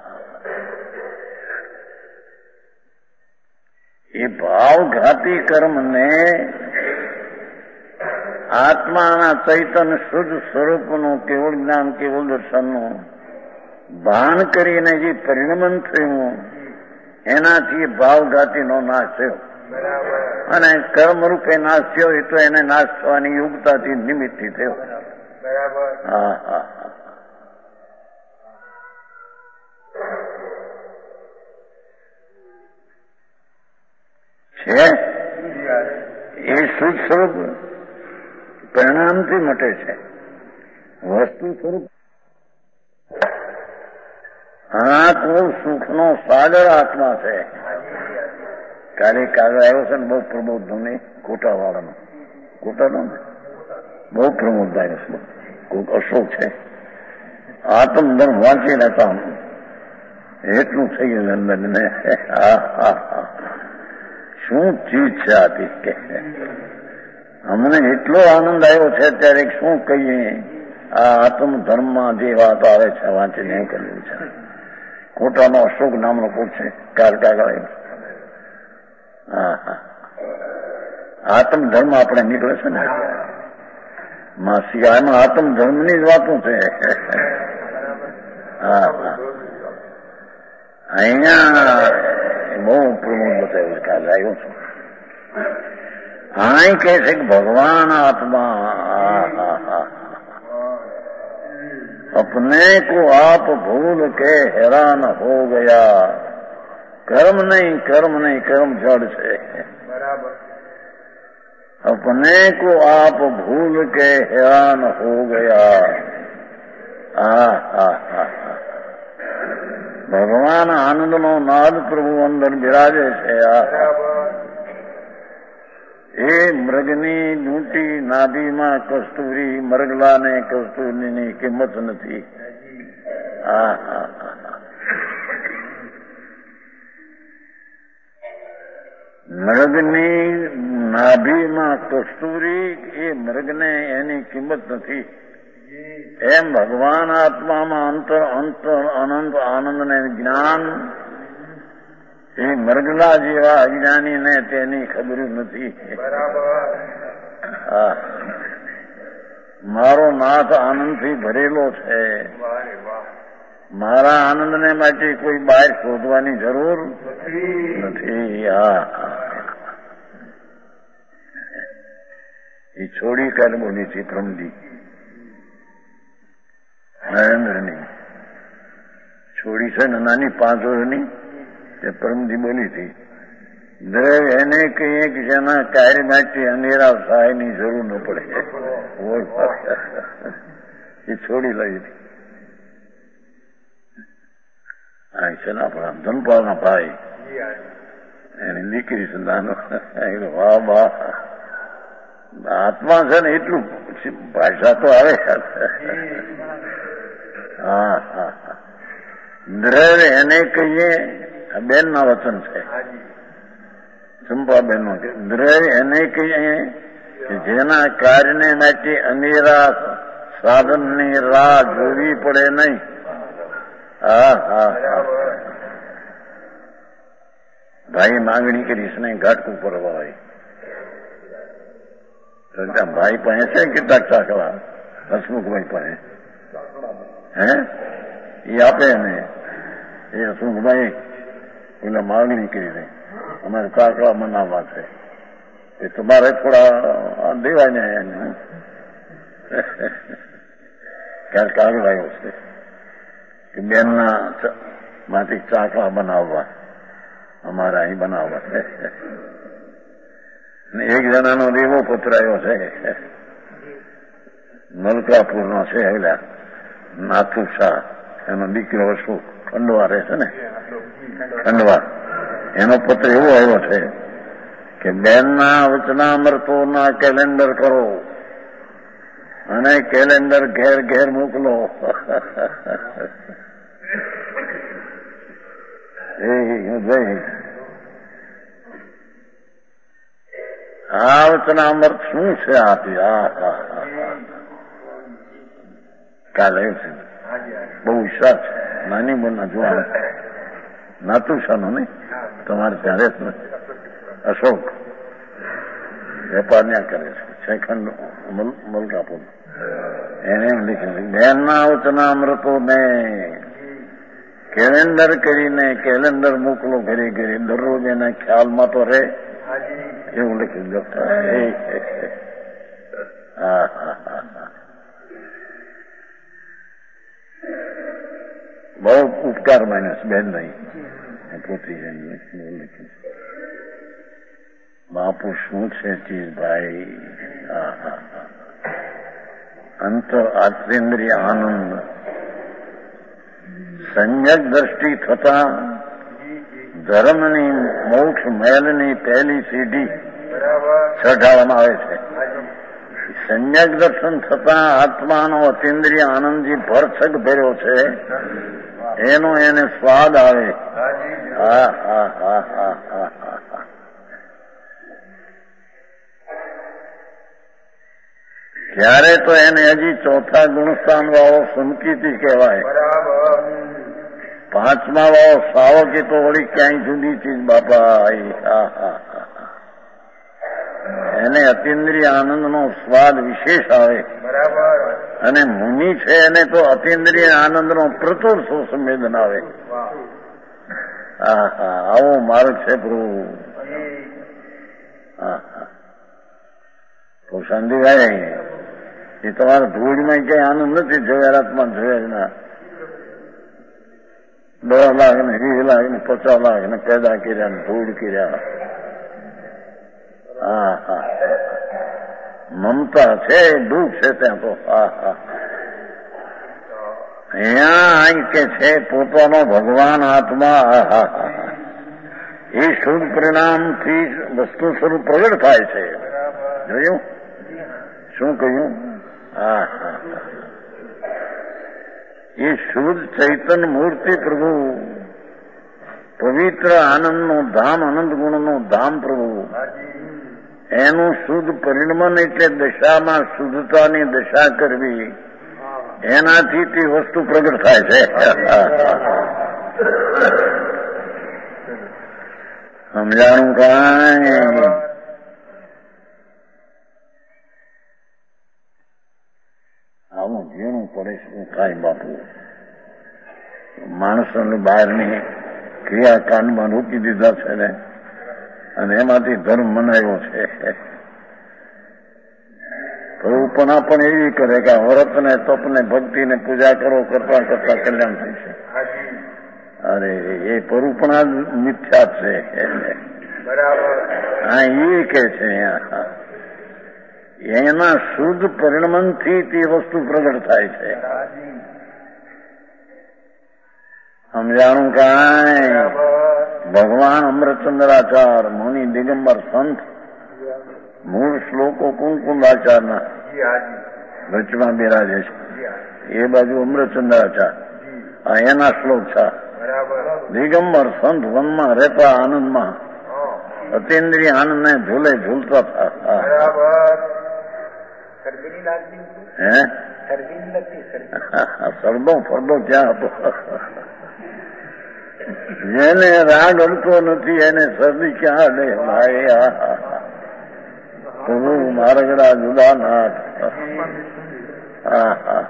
એ ભાવઘાતી કર્મને આત્માના ચૈતન્ય શુદ્ધ સ્વરૂપનું કેવળ જ્ઞાન કેવળ દર્શનનું ભાન કરીને જે પરિણમન થયું એનાથી ભાવઘાતીનો નાશ થયો. અને કર્મ રૂપે નાશ થયો એ તો એને નાશ થવાની યોગ્યતાથી નિમિત્તથી થયો. હા હા હા છે એ શુદ્ધ સ્વરૂપ પરિણામથી મટે છે. વસ્તુ સ્વરૂપ આત્મ સુખનો સાગર આત્મા છે. કાલે કાગળ આવ્યો છે ને બહુ પ્રબોધ ને કોટાવાળાનો, કોટાનો ને બહુ પ્રમોદ આવ્યો છે. કોઈક અશોક છે, આત્મધર્મ વાંચી લેતા એટલું થઈ ગયું અંદર ને. હા હા હા શું ચીજ છે આથી કે અમને એટલો આનંદ આવ્યો છે અત્યારે શું કહીએ. આ આત્મ ધર્મમાં જે વાત આવે છે વાંચી નહીં કરવી છે. કોટાનો અશોક નામનો કોટ છે, કાર કાગળ. હા હા આત્મ ધર્મ આપણે નીકળે છે ને માસી, એમાં આત્મ ધર્મની જ વાતો છે. હા હા અહીંયા બહુ પ્રમોદ બતાવ્યું કાલે આવ્યો છું. અહીં કહે છે કે ભગવાન આત્મા अपने को आप भूल के हैरान हो गया. कर्म नहीं कर्म नहीं कर्म जड़ से. बराबर. अपने को आप भूल के हैरान हो गया. હા હા હા ભગવાન આનંદનો નાદ પ્રભુ અંદર બિરાજે છે. એ મૃગની ડૂંટી નાભીમાં કસ્તુરી, મરગલાને કસ્તુરીની કિંમત નથી. હા હા મૃગની નાભીમાં કસ્તુરી, એ મૃગને એની કિંમત નથી. એમ ભગવાન આત્મામાં અંતર અંતર અનંત આનંદ ને જ્ઞાન એ મરગલા જેવા અજ્ઞાનીને તેની ખબર નથી. હા મારો નાથ આનંદથી ભરેલો છે. મારા આનંદને માટે કોઈ બહાર શોધવાની જરૂર નથી. હા એ છોડી કાલ બોલી છે પ્રમદી નરેન્દ્રની છોડી છે ને નાની પાંચ વર્ષની તે પરમજી બોલી હતી. દ્રવ એને કહીએ કે જેના કાર્ય માટે અંધેરા સહાયની જરૂર ન પડે એ છોડી લઈ હતી. આ છે ને આપણા ધનપાલના ભાઈ એની દીકરી છે નાનો. વાહ વાહ આત્મા છે ને એટલું ભાષા તો આવે. હા હા દ્રવ એને કહીએ બેન ના વચન છે ચંપાબેન નું. દ્રવ એને કહીએ કે જેના કાર્યને માટે અનેરા સાધનની રાહ જોવી પડે નહીં. હા હા ભાઈ માંગણી કરીશ નહીં ઘાટ ઉપર હોય ભાઈ પાસે છે કેટલાક ચાકલા હસમુખભાઈ પાસે હે એ આપે ને એ હસમુખભાઈ એટલે માંગણી કરી દે અમારે કાકડા મનાવવા છે એ તમારે થોડા દેવા ને ક્યાંક કાગળ આવ્યો છે કે બેનના માંથી ચાકડા બનાવવા અમારા અહીં બનાવવા છે. એક જણાનો દેવો પુત્ર આવ્યો છે મલકાપુરનો છે હેલા નાથુ શાહ એનો દીકરો અશોક ખંડવા રહે છે ને ખંડવા એનો પુત્ર એવો આવ્યો છે કે બેનના વચનામૃતોના કેલેન્ડર કરો અને કેલેન્ડર ઘેર ઘેર મોકલો. એ જય આ વચનામૃત શું છે આપી આ કાલે છે બહુ વિશ્વાસ છે. નાની બોલના જોવા નાતુશાનો નહીં તમારે ત્યાં રહેત નથી. અશોક વેપાર ત્યાં કરે છે શેખંડ મલકાપુર. એને એમ લખ્યું બેનના વચનામૃતો ને કેલેન્ડર કરીને કેલેન્ડર મોકલો ઘરે ઘરે દરરોજ એના ખ્યાલમાં તો રહે એવું લખ્યું. હા હા હા બહુ ઉપકાર માન્યો બેન નહીં પોતી લખ્યું. બાપુ શું છે ચીજ ભાઈ. હા હા અંતર આત્મેન્દ્રિય આનંદ સંયક દ્રષ્ટિ થતા ધર્મની મોક્ષ મહેલની પહેલી સીડી ચઢાવવામાં આવે છે. સંયક દર્શન થતા આત્માનો અતિન્દ્રિય આનંદ જે ભરસક ભર્યો છે એનો એને સ્વાદ આવે. હા હા હા હા હા હા ત્યારે તો એને હજી ચોથા ગુણસ્થાન વાળો સંકિતી કહેવાય. પાંચમા વાળો સાવકી તો વળી ક્યાંય જુદી ચીજ બાપા. એને અતિન્દ્રિય આનંદનો સ્વાદ વિશેષ આવે અને મુનિ છે એને તો અતિન્દ્રિય આનંદનો પ્રચુર સુસંવેદન આવે. હા હા આવો માર્ગ છે પ્રભુ. હા હા તો શાંતિભાઈ એ તમારા ધૂળમાં કઈ આનંદ નથી જોયારાતમાં જોયા જ ના. દસ લાખ ને વીસ લાખ ને પચાસ લાખ ને પેદા કર્યા ને ધૂળ કર્યા. હા હા મમતા છે દુઃખ છે ત્યાં તો. હા હા અહીંયા કે છે પોતાનો ભગવાન આત્મા એ શુદ્ધ પરિણામથી વસ્તુ સ્વરૂપ પ્રગટ થાય છે. જોયું શું કહ્યું? હા હા એ શુદ્ધ ચૈતન્ય મૂર્તિ પ્રભુ, પવિત્ર આનંદનું ધામ, અનંત ગુણનું ધામ પ્રભુ, એનું શુદ્ધ પરિણમન એટલે દશામાં શુદ્ધતાની દશા કરવી, એનાથી તે વસ્તુ પ્રગટ થાય છે. સમજાણું કાંઈ? આવું ઝીણું પડે શું કાંઈ બાપુ, માણસોને બહારની ક્રિયાકાંડમાં રોકી દીધા છે ને, અને એમાંથી ધર્મ મનાયો છે. પ્રભુપણા પણ એવી કરે કે વ્રત ને તપ ને ભક્તિ ને પૂજા કરો, કરતા કરતા કલ્યાણ થઈ છે. અરે એ પરુપણા મિથ્યા છે. હા એ કે છે એના શુદ્ધ પરિણમનથી તે વસ્તુ પ્રગટ થાય છે. સમજાણું કાંઈ? ભગવાન અમૃતચંદ્રાચાર, મુનિ દિગંબર સંત, મૂળ શ્લોકો કુંકુંદાચારના વચમાં બિરાજે છે. એ બાજુ અમૃતચંદ્રાચાર, આ એના શ્લોક છે. દિગંબર સંત વનમાં રહેતા આનંદમાં અતિન્દ્રિય આનંદને ઝૂલે ઝૂલતા હતા. હે સરદો ફરદો ક્યાં હતો? જેને રાગ અડતો નથી એને શરદી ક્યાં લે ભાઈ? પ્રભુ મારગડા જુદાનાથ. હા હા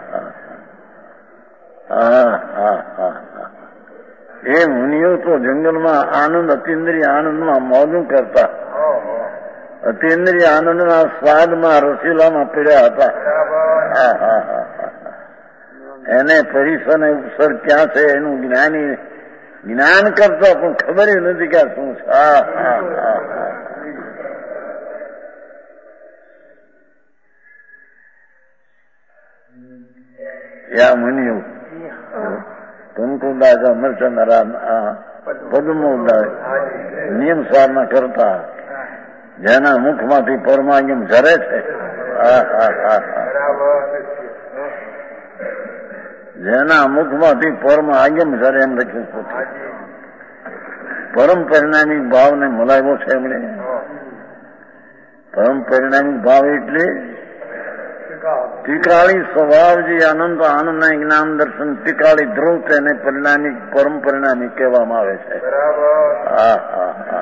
હા હા હા એ મુનિઓ તો જંગલમાં આનંદ, અતિન્દ્રિય આનંદમાં મોજું કરતા, અતિન્દ્રિય આનંદના સ્વાદમાં રસીલામાં પીડ્યા હતા. હા હા હા એને પરિસર ઉપસર ક્યાં છે એનું જ્ઞાની જ્ઞાન કરતા પણ ખબર નથી કે શું છે. હા હા હા યા મુનિઓ કંકુદાસ અમરચંદ્ર પદ્મોદાસ નિયમ સારના કરતા, જેના મુખમાંથી પરમાગમ ઝરે છે. હા હા હા જેના મુખમાંથી પરમ આગમ ઝરે એમ લખ્યું છે. પરમ પરિણામિક ભાવને મલાવ્યો છે એમણે. પરમ પરિણામિક ભાવ એટલે ટીકાળી સ્વભાવ જે અનંત આનંદના જ્ઞાન દર્શન ટીકાળી ધ્રુવ તેને પરિણામિક પરમ પરિણામિક કહેવામાં આવે છે. હા હા હા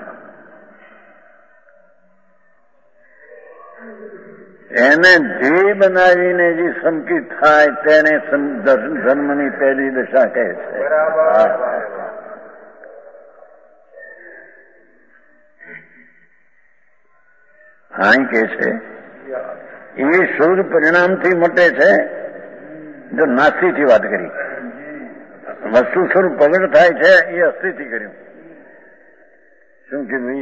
એને ધ્યેય બનાવીને જે સંકિત થાય તેને ધર્મની પહેલી દશા કહે છે. હા કે છે એ શુદ્ધ પરિણામથી મટે છે. જો નાસ્તિથી વાત કરી, વસ્તુ સ્વરૂપ પ્રગટ થાય છે એ અસ્થિથી કર્યું. શું કીધું?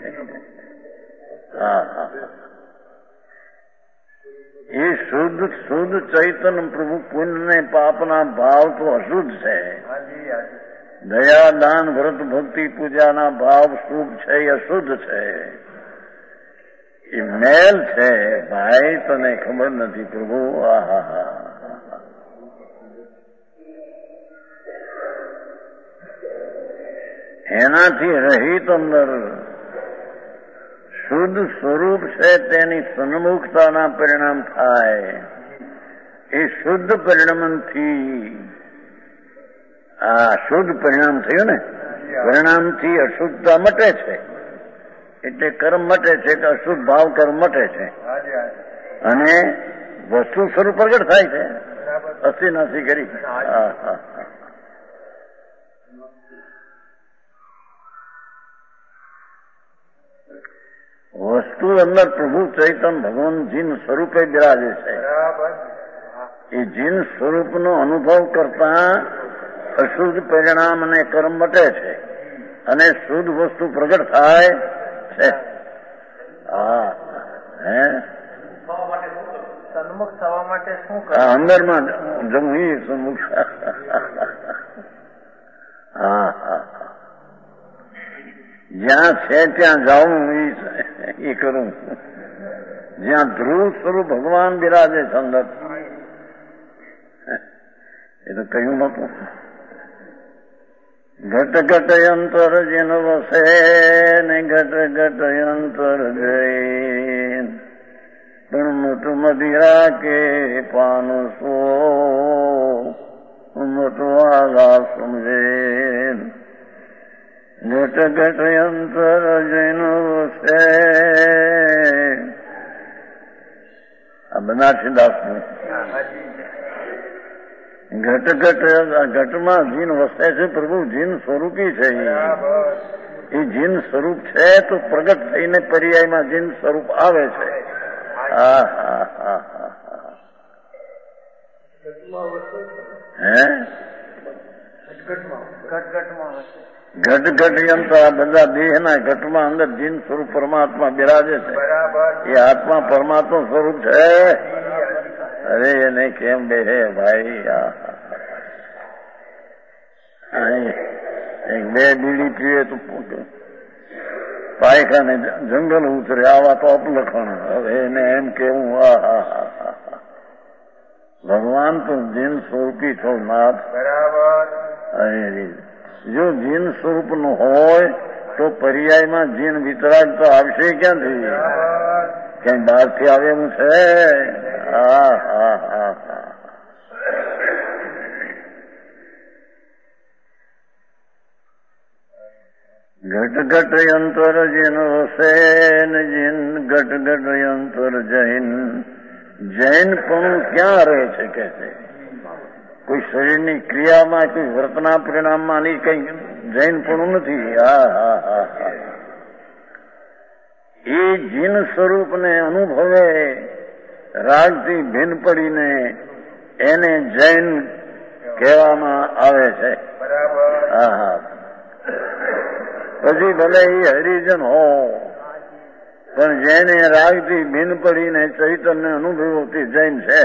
હા હા એ શુદ્ધ શુદ્ધ ચૈતન્ય પ્રભુ પુણ્ય પાપના ભાવ તો અશુદ્ધ છે. દયા દાન વ્રત ભક્તિ પૂજાના ભાવ શુભ છે એ અશુદ્ધ છે. એ મેલ છે ભાઈ, તને ખબર નથી પ્રભુ. આહા હા એનાથી રહિત અંદર શુદ્ધ સ્વરૂપ છે તેની સન્મુખતાના પરિણામ થાય. એ શુદ્ધ પરિણામથી આ શુદ્ધ પરિણામ થયું ને, પરિણામથી અશુદ્ધતા મટે છે. એટલે કર્મ મટે છે કે અશુદ્ધ ભાવ કર્મ મટે છે અને વસ્તુ સ્વરૂપ પ્રગટ થાય છે. અસ્થિ નાસી કરી. હા હા વસ્તુ અંદર પ્રભુ ચૈતન્ય ભગવાનજીનું સ્વરૂપે બિરાજે છે. એ જીન સ્વરૂપનો અનુભવ કરતા અશુદ્ધ પરિણામ અને કર્મ મટે છે અને શુદ્ધ વસ્તુ પ્રગટ થાય છે. હા હે સન્મુખ થવા માટે શું કરે? અંદરમાં જમવી સન્મુખ. હા હા જ્યાં છે ત્યાં જાઉં એ કરું. જ્યાં ધ્રુવ સ્વરૂપ ભગવાન બિરાજે છે અંદર, એ તો કહ્યું નતું. ઘટ ઘટ અંતર જેન વસે ને ઘટ ઘટ અંતર જૈન પણ મત મદિરા કે પાનો સો મત વાલા સમજે. ઘટ ઘટ અંતર જેન વસે આ બનારસીદાસનું. ઘટ ઘટ ઘટમાં જીન વસે છે પ્રભુ, જીન સ્વરૂપી છે. એ જીન સ્વરૂપ છે તો પ્રગટ થઈને પર્યાયમાં જીન સ્વરૂપ આવે છે. હા હા હા હા હે ઘટ ઘટ યંત્ર આ બધા દેહના ઘટમાં અંદર જીન સ્વરૂપ પરમાત્મા બિરાજે છે. એ આત્મા પરમાત્મા સ્વરૂપ છે. અરે એને કેમ બે ભાઈ? એક બે બીડી પીવે તો પાયખાને જંગલ ઉતરે, આવા તો અપલખણ. હવે એને એમ કેવું હા હા હા હા ભગવાન તો જીન સ્વરૂપી છો નાથ. બરાબર. જો જીન સ્વરૂપ નું હોય તો પર્યાયમાં જીન વિતરાગ તો આવશે ક્યાંથી? ક્યાંય બહારથી આવે એવું છે? હા હા હા હા ઘટ ઘટ અંતર જીન વસે ને જીન ઘટ ઘટ અંતર જૈન. જૈન પણ ક્યાં રહે છે કે છે? કોઈ શરીરની ક્રિયામાં, કોઈ વર્તના પરિણામમાં નહીં, કઈ જૈન પણ નથી. હા હા હા હા એ જીન સ્વરૂપને અનુભવે રાગથી ભિન્ન પડીને એને જૈન કહેવામાં આવે છે. હા હા પછી ભલે એ હરિજન હો, પણ જેને રાગથી ભિન્ન પડીને ચૈતન્ય અનુભવ્યું તે જૈન છે.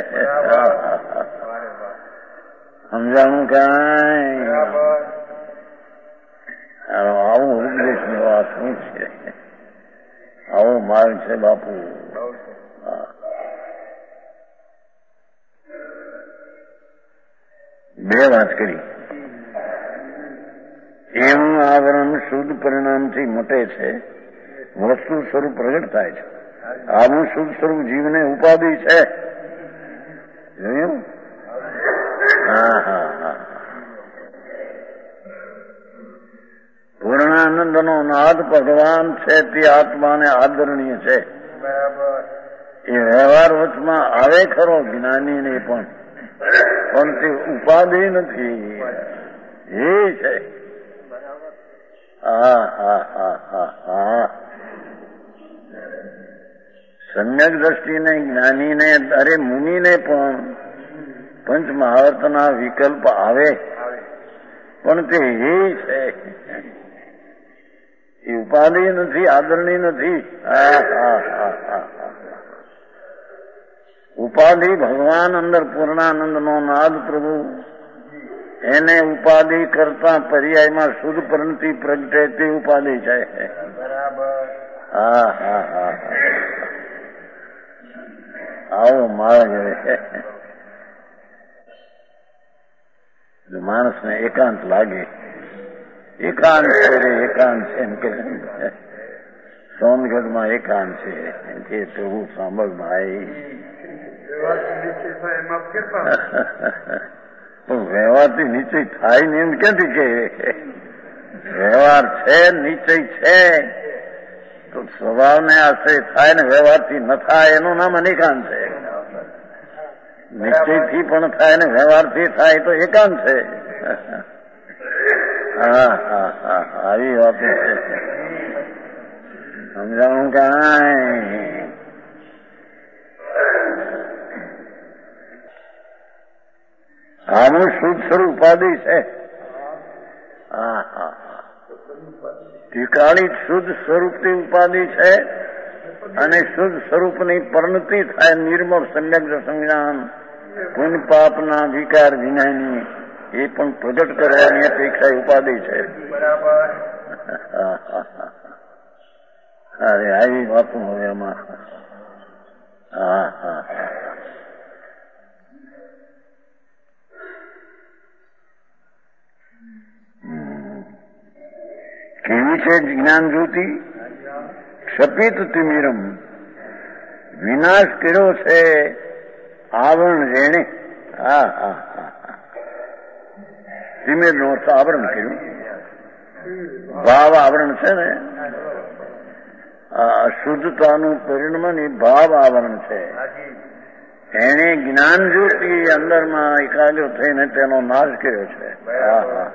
સમજાણું કાંઈ? આવું ઉપદેશની વાત શું છે? આવો માર્ગ છે બાપુ. બે વાત કરી. એવું આવરણ શુદ્ધ પરિણામથી મટે છે, વસ્તુ સ્વરૂપ પ્રગટ થાય છે. આવું શુદ્ધ સ્વરૂપ જીવને ઉપાધિ છે. જોયું? હા હા હા પૂર્ણાનંદનો નાદ ભગવાન છે તે આત્માને આદરણીય છે. એ વ્યવહાર વચમાં આવે ખરો જ્ઞાનીને પણ, પણ તે ઉપાધિ નથી. એ છે. હા હા હા હા હા સમ્યક દ્રષ્ટિને જ્ઞાનીને અરે મુનિને પણ પંચ મહાવર્તના વિકલ્પ આવે, પણ તે એ છે. એ ઉપાધિ નથી, આદરણી નથી. હા હા હા હા ઉપાધિ ભગવાન અંદર પૂર્ણાનંદનો નાદ પ્રભુ, એને ઉપાધિ કરતા પર્યાયમાં શુદ્ધ પરિણતિ પ્રગટે તે ઉપાધિ છે. બરાબર. હા હા હા આવો માર્ગ માણસને એકાંત લાગે. એકાંત છે, એકાંત છે એમ કે સોનગઢમાં એકાંત છે એમ કે પ્રભુ સાંભળ ભાઈ. વ્યવહારથી નિશ્ચય થાય ને એમ ક્યાંથી કે? વ્યવહાર છે, નિશ્ચય છે તો સ્વભાવને આશ્રય થાય ને વ્યવહારથી ન થાય એનું નામ અનેકાંત છે. નિશ્ચયથી પણ થાય ને વ્યવહારથી થાય તો એકાંત છે. હા હા હા આવી વાતો છે. સમજાણું કાંઈ? આનું શુદ્ધ સ્વરૂપ ઉપાધિ છે. હા હા ટીકાળી શુદ્ધ સ્વરૂપથી ઉપાધિ છે. અને શુદ્ધ સ્વરૂપની પરિણતિ થાય, નિર્મળ સમ્યક સંજ્ઞાન, પુણ્ય પાપના વિકાર વિનાની એ પણ પ્રગટ કરવાની અપેક્ષા ઉપાધિ છે. અરે આવી વાતો હવે એમાં. હા હા કેવી છે જ્ઞાન જ્યોતિ? ક્ષપિત તિમિરમ, વિનાશ કર્યો છે આવરણ જેણે. હા હા હા તિમિર નો અર્થ આવરણ કર્યું. ભાવ આવરણ છે ને, અશુદ્ધતાનું પરિણામ એ ભાવ આવરણ છે. એને જ્ઞાન જ્યોતિ અંદરમાં એકાગ્ર થઈને તેનો નાશ કર્યો છે. હા હા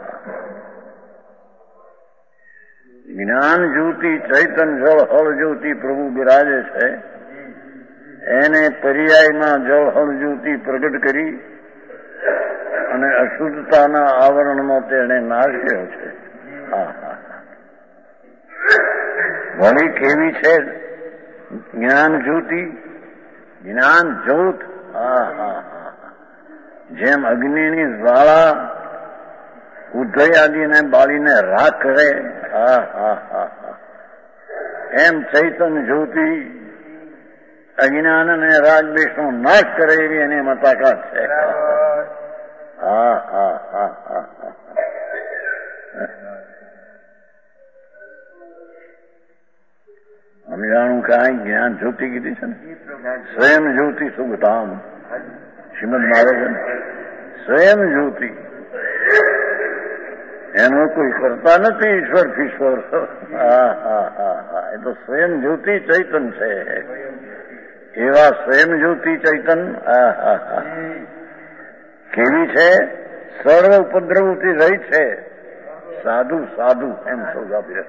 જ્ઞાન જ્યોતિ ચૈતન જળ હળ જ્યોતિ પ્રભુ બિરાજે છે. એને પર્યાયમાં જળ હળ જ્યોતિ પ્રગટ કરી અને અશુદ્ધતાના આવરણનો તેણે નાશ કર્યો છે. હા હા વળી કેવી છે જ્ઞાન જ્યોતિ? જ્ઞાન જ્યોત. હા હા હા જેમ અગ્નિની જ્વાળા ઉદય આદિને બાળીને રાખ કરે, હા હા હા હા એમ ચૈતન જ્યોતિ અજ્ઞાન અને રાગદ્વેષનો નાશ કરે એવી એની એમાં તાકાત છે. હા હા હા હા સમજાણું કાંઈ જ્ઞાન જ્યોતિ કીધી છે ને, સ્વયં જ્યોતિ સુગતામ શ્રીમદ મહારાજ. સ્વયં જ્યોતિ એનો કોઈ કરતા નથી, ઈશ્વર ઈશ્વર. હા હા હા હા એ તો સ્વયં જ્યોતિ ચૈતન છે. એવા સ્વયં જ્યોતિ ચૈતન. હા હા હા કેવી છે? સર્વ ઉપદ્રવથી રહી છે. સાધુ સાધુ એમ સૌ આપી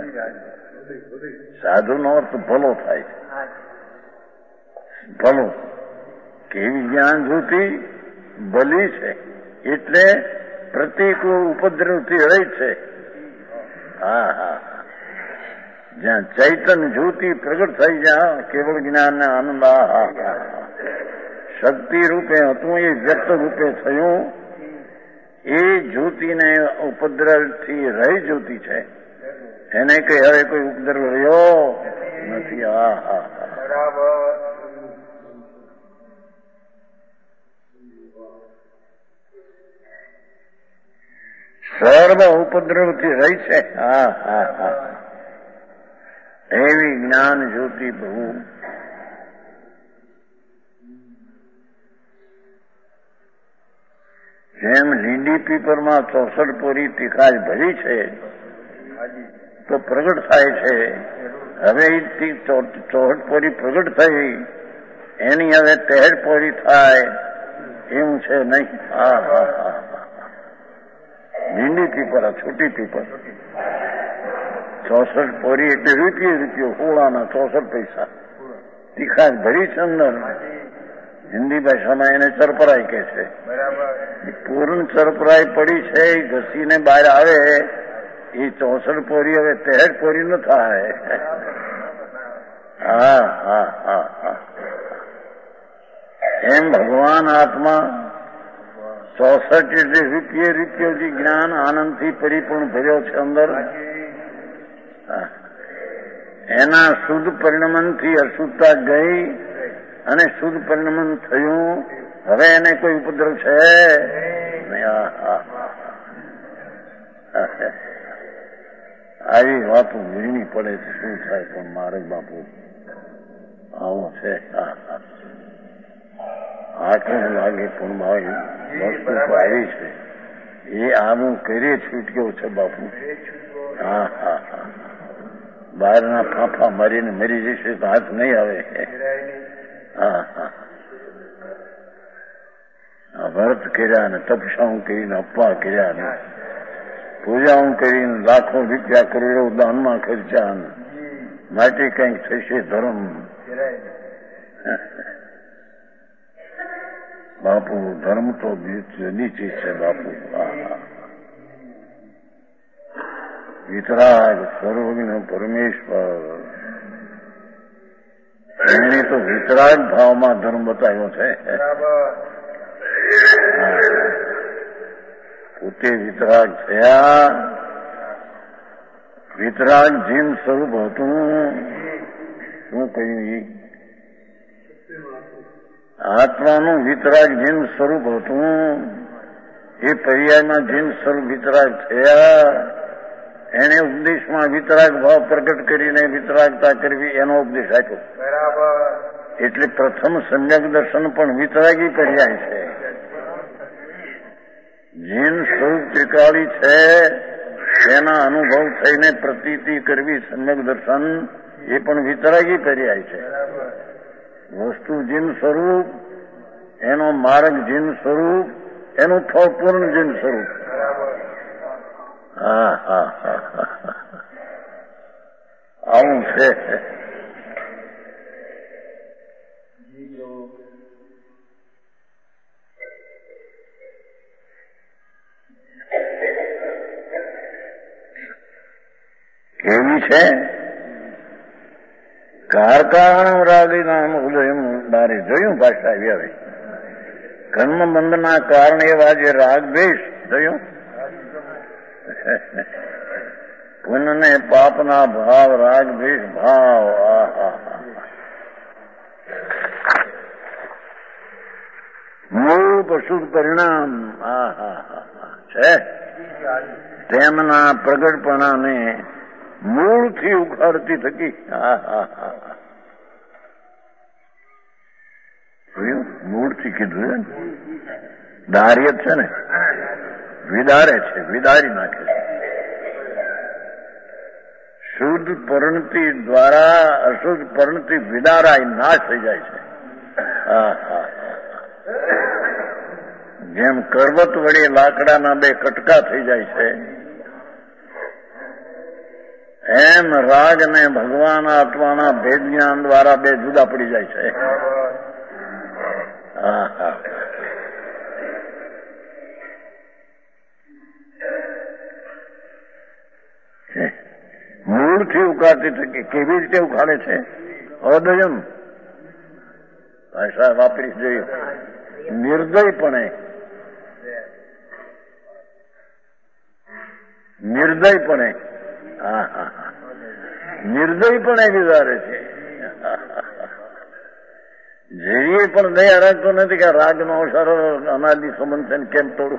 સાધુ નો અર્થ ભલો થાય છે. ભલો કેવી જ્ઞાન જ્યોતિ? ભલી છે એટલે પ્રતિકૂળ ઉપદ્રવથી રહી છે. હા હા જ્યાં ચૈતન જ્યોતિ પ્રગટ થઈ જ્યાં કેવળ જ્ઞાન ને આનંદ. હા હા શક્તિ રૂપે હતું એ વ્યક્ત રૂપે થયું. એ જ્યોતિને ઉપદ્રવથી રહી જ્યોતિ છે. એને કઈ હવે કોઈ ઉપદ્રવ રહ્યો નથી. હા હા સર્વ ઉપદ્રવથી રહી છે. હા હા હા એવી જ્ઞાન જ્યોતિ પ્રભુ. જેમ લીંડી પીપરમાં ચોસઠ પોરી તીખાજ ભરી છે તો પ્રગટ થાય છે. હવે ચોસઠ પોરી પ્રગટ થઈ એની હવે તેર પોરી થાય એવું છે નહીં. હા હા હા લીંડી પીપર, છોટી પીપર. ચોસઠ પોરી એટલે રૂપિયો રૂપિયો હોળાના ચોસઠ પૈસા તીખાજ ભરી છે અંદર. હિન્દી ભાષામાં એને ચરપરાઈ કહે છે. પૂર્ણ ચરપરાઈ પડી છે એ ઘસીને બહાર આવે એ ચોસઠ પોરી હવે તેર પોરી ન થાય. હા હા હા હા એમ ભગવાન આત્મા ચોસઠ એટલે રૂપિયે રૂપિયોથી જ્ઞાન આનંદથી પરિપૂર્ણ ભર્યો છે અંદર. એના શુદ્ધ પરિણમનથી અશુદ્ધતા ગઈ અને શુદ્ધ પરિણમન થયું. હવે એને કોઈ ઉપદ્રવ છે. આવી વાતો વીણી પડે શું થાય પણ મારે બાપુ આવો છે. આટલું લાગે પણ ભાઈ વસ્તુ આવી છે એ આવું કરીએ છૂટક્યો છે બાપુ. હા હા હા બહારના ફાંફા મારીને મરી જશે તો હાથ નહીં આવે. હા હા વ્રત કર્યા ને તપસ્યાઓ કરીને અપવા કર્યા ને પૂજાઓ કરીને લાખો રૂપિયા કરોડો દાનમાં ખર્ચ્યા માટે કંઈક થશે ધર્મ. બાપુ ધર્મ તો નીચે છે બાપુ. વિતરાગ સર્વજ્ઞ પરમેશ્વર એને તો વિતરાગ ભાવમાં ધર્મ બતાવ્યો છે. પોતે વિતરાગ થયા. વિતરાગ જીન સ્વરૂપ હતું. શું કહ્યું? આત્માનું વિતરાગ જીન સ્વરૂપ હતું. એ પર્યાયમાં જીન સ્વરૂપ વિતરાગ થયા. એને ઉપદેશમાં વિતરાગ ભાવ પ્રગટ કરીને વિતરાગતા કરવી એનો ઉપદેશ આપ્યો. બરાબર. એટલે પ્રથમ સમ્યક દર્શન પણ વિતરાગી પર્યાય છે. જીન સ્વરૂપ ત્રિકાળી છે એના અનુભવ થઈને પ્રતીતિ કરવી સમ્યક દર્શન એ પણ વિતરાગી પર્યાય છે. વસ્તુ જીન સ્વરૂપ, એનો માર્ગ જીન સ્વરૂપ, એનું ફળ પૂર્ણ જીન સ્વરૂપ. હા હા હા હા આવું છે. કેવી છે? કારકારણ રાગી નામ ઉદય બારે જોયું ભાષા આવી હવે. કર્મ બંધના કારણ એવા જે રાગ દ્વેષ જોયું. પુણ્ય પાપના ભાવ રાગ દ્વેષ ભાવ. આહા મૂળ પશુર પરિણામ આહા છે. તેમના પ્રગટપણાને મૂળથી ઉખાડતી થકી. મૂળથી કીધું દાર્ય છે ને, વિદારે છે, વિદારી નાખે છે. શુદ્ધ પરિણતિ દ્વારા અશુદ્ધ પરિણતિ વિદારાય નાશ થઈ જાય છે. જેમ કરવત વડે લાકડાના બે કટકા થઈ જાય છે એમ રાગ ને ભગવાન આત્માના ભેદ જ્ઞાન દ્વારા બે જુદા પડી જાય છે. હા હા મૂળથી ઉકાળતી થકી. કેવી રીતે ઉખાડે છે? અદયમ ભાષા વાપરી જોયું. નિર્દયપણે નિર્દયપણે હા હા હા નિર્દયપણે વિચારે છે. જેવી પણ દયા રાખતો નથી કે રાગનો અવસર અનાદિ સંબંધ છે કેમ તોડું.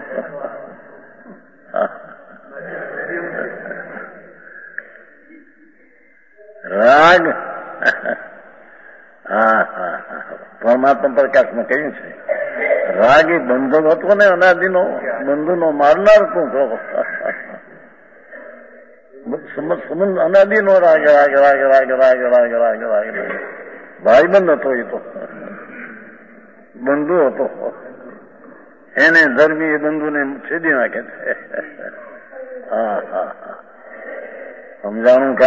રાગ હા હા પરમાત્મા પ્રકાશમાં કહ્યું છે રાગ એ બંધન હતો ને અનાદિનો બંધુનો મારનાર તું છો. સંબંધ અનાદિનો રાગ રાગ રાગ રાગ રાગ રાગ રાગ રાગ ભાઈબંધ હતો. એ તો બંધુ હતો. એને ધર્મી એ બંધુને છેદી નાખે છે. હા હા હા સમજાણું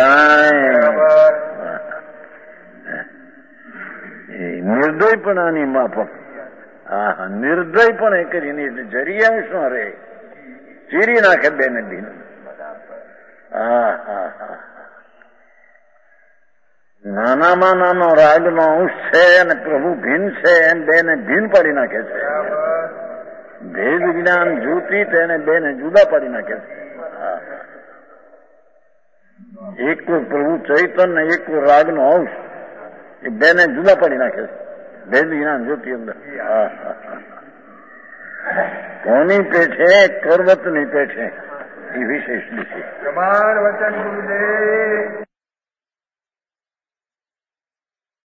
કાંઈ નિર્દયપણાની માફક. હા હા નિર્દયપણે કરીને જરિયા શું રે ચીરી નાખે બેને બી. હા હા હા નાનામાં નાનો રાગનો અંશ છે અને પ્રભુ ભીન છે એમ બેને ભીન પાડી નાખે છે. ભેદ જ્ઞાન જ્યોતિ તેને બેને જુદા પાડી નાખે છે. એક પ્રભુ ચૈતન્ય એક રાગનો અંશ એ બેને જુદા પાડી નાખે છે ભેદ જ્ઞાન જ્યોતિ અંદર. કોની પેઠે? કરવતની પેઠે. એ વિશેષ છે.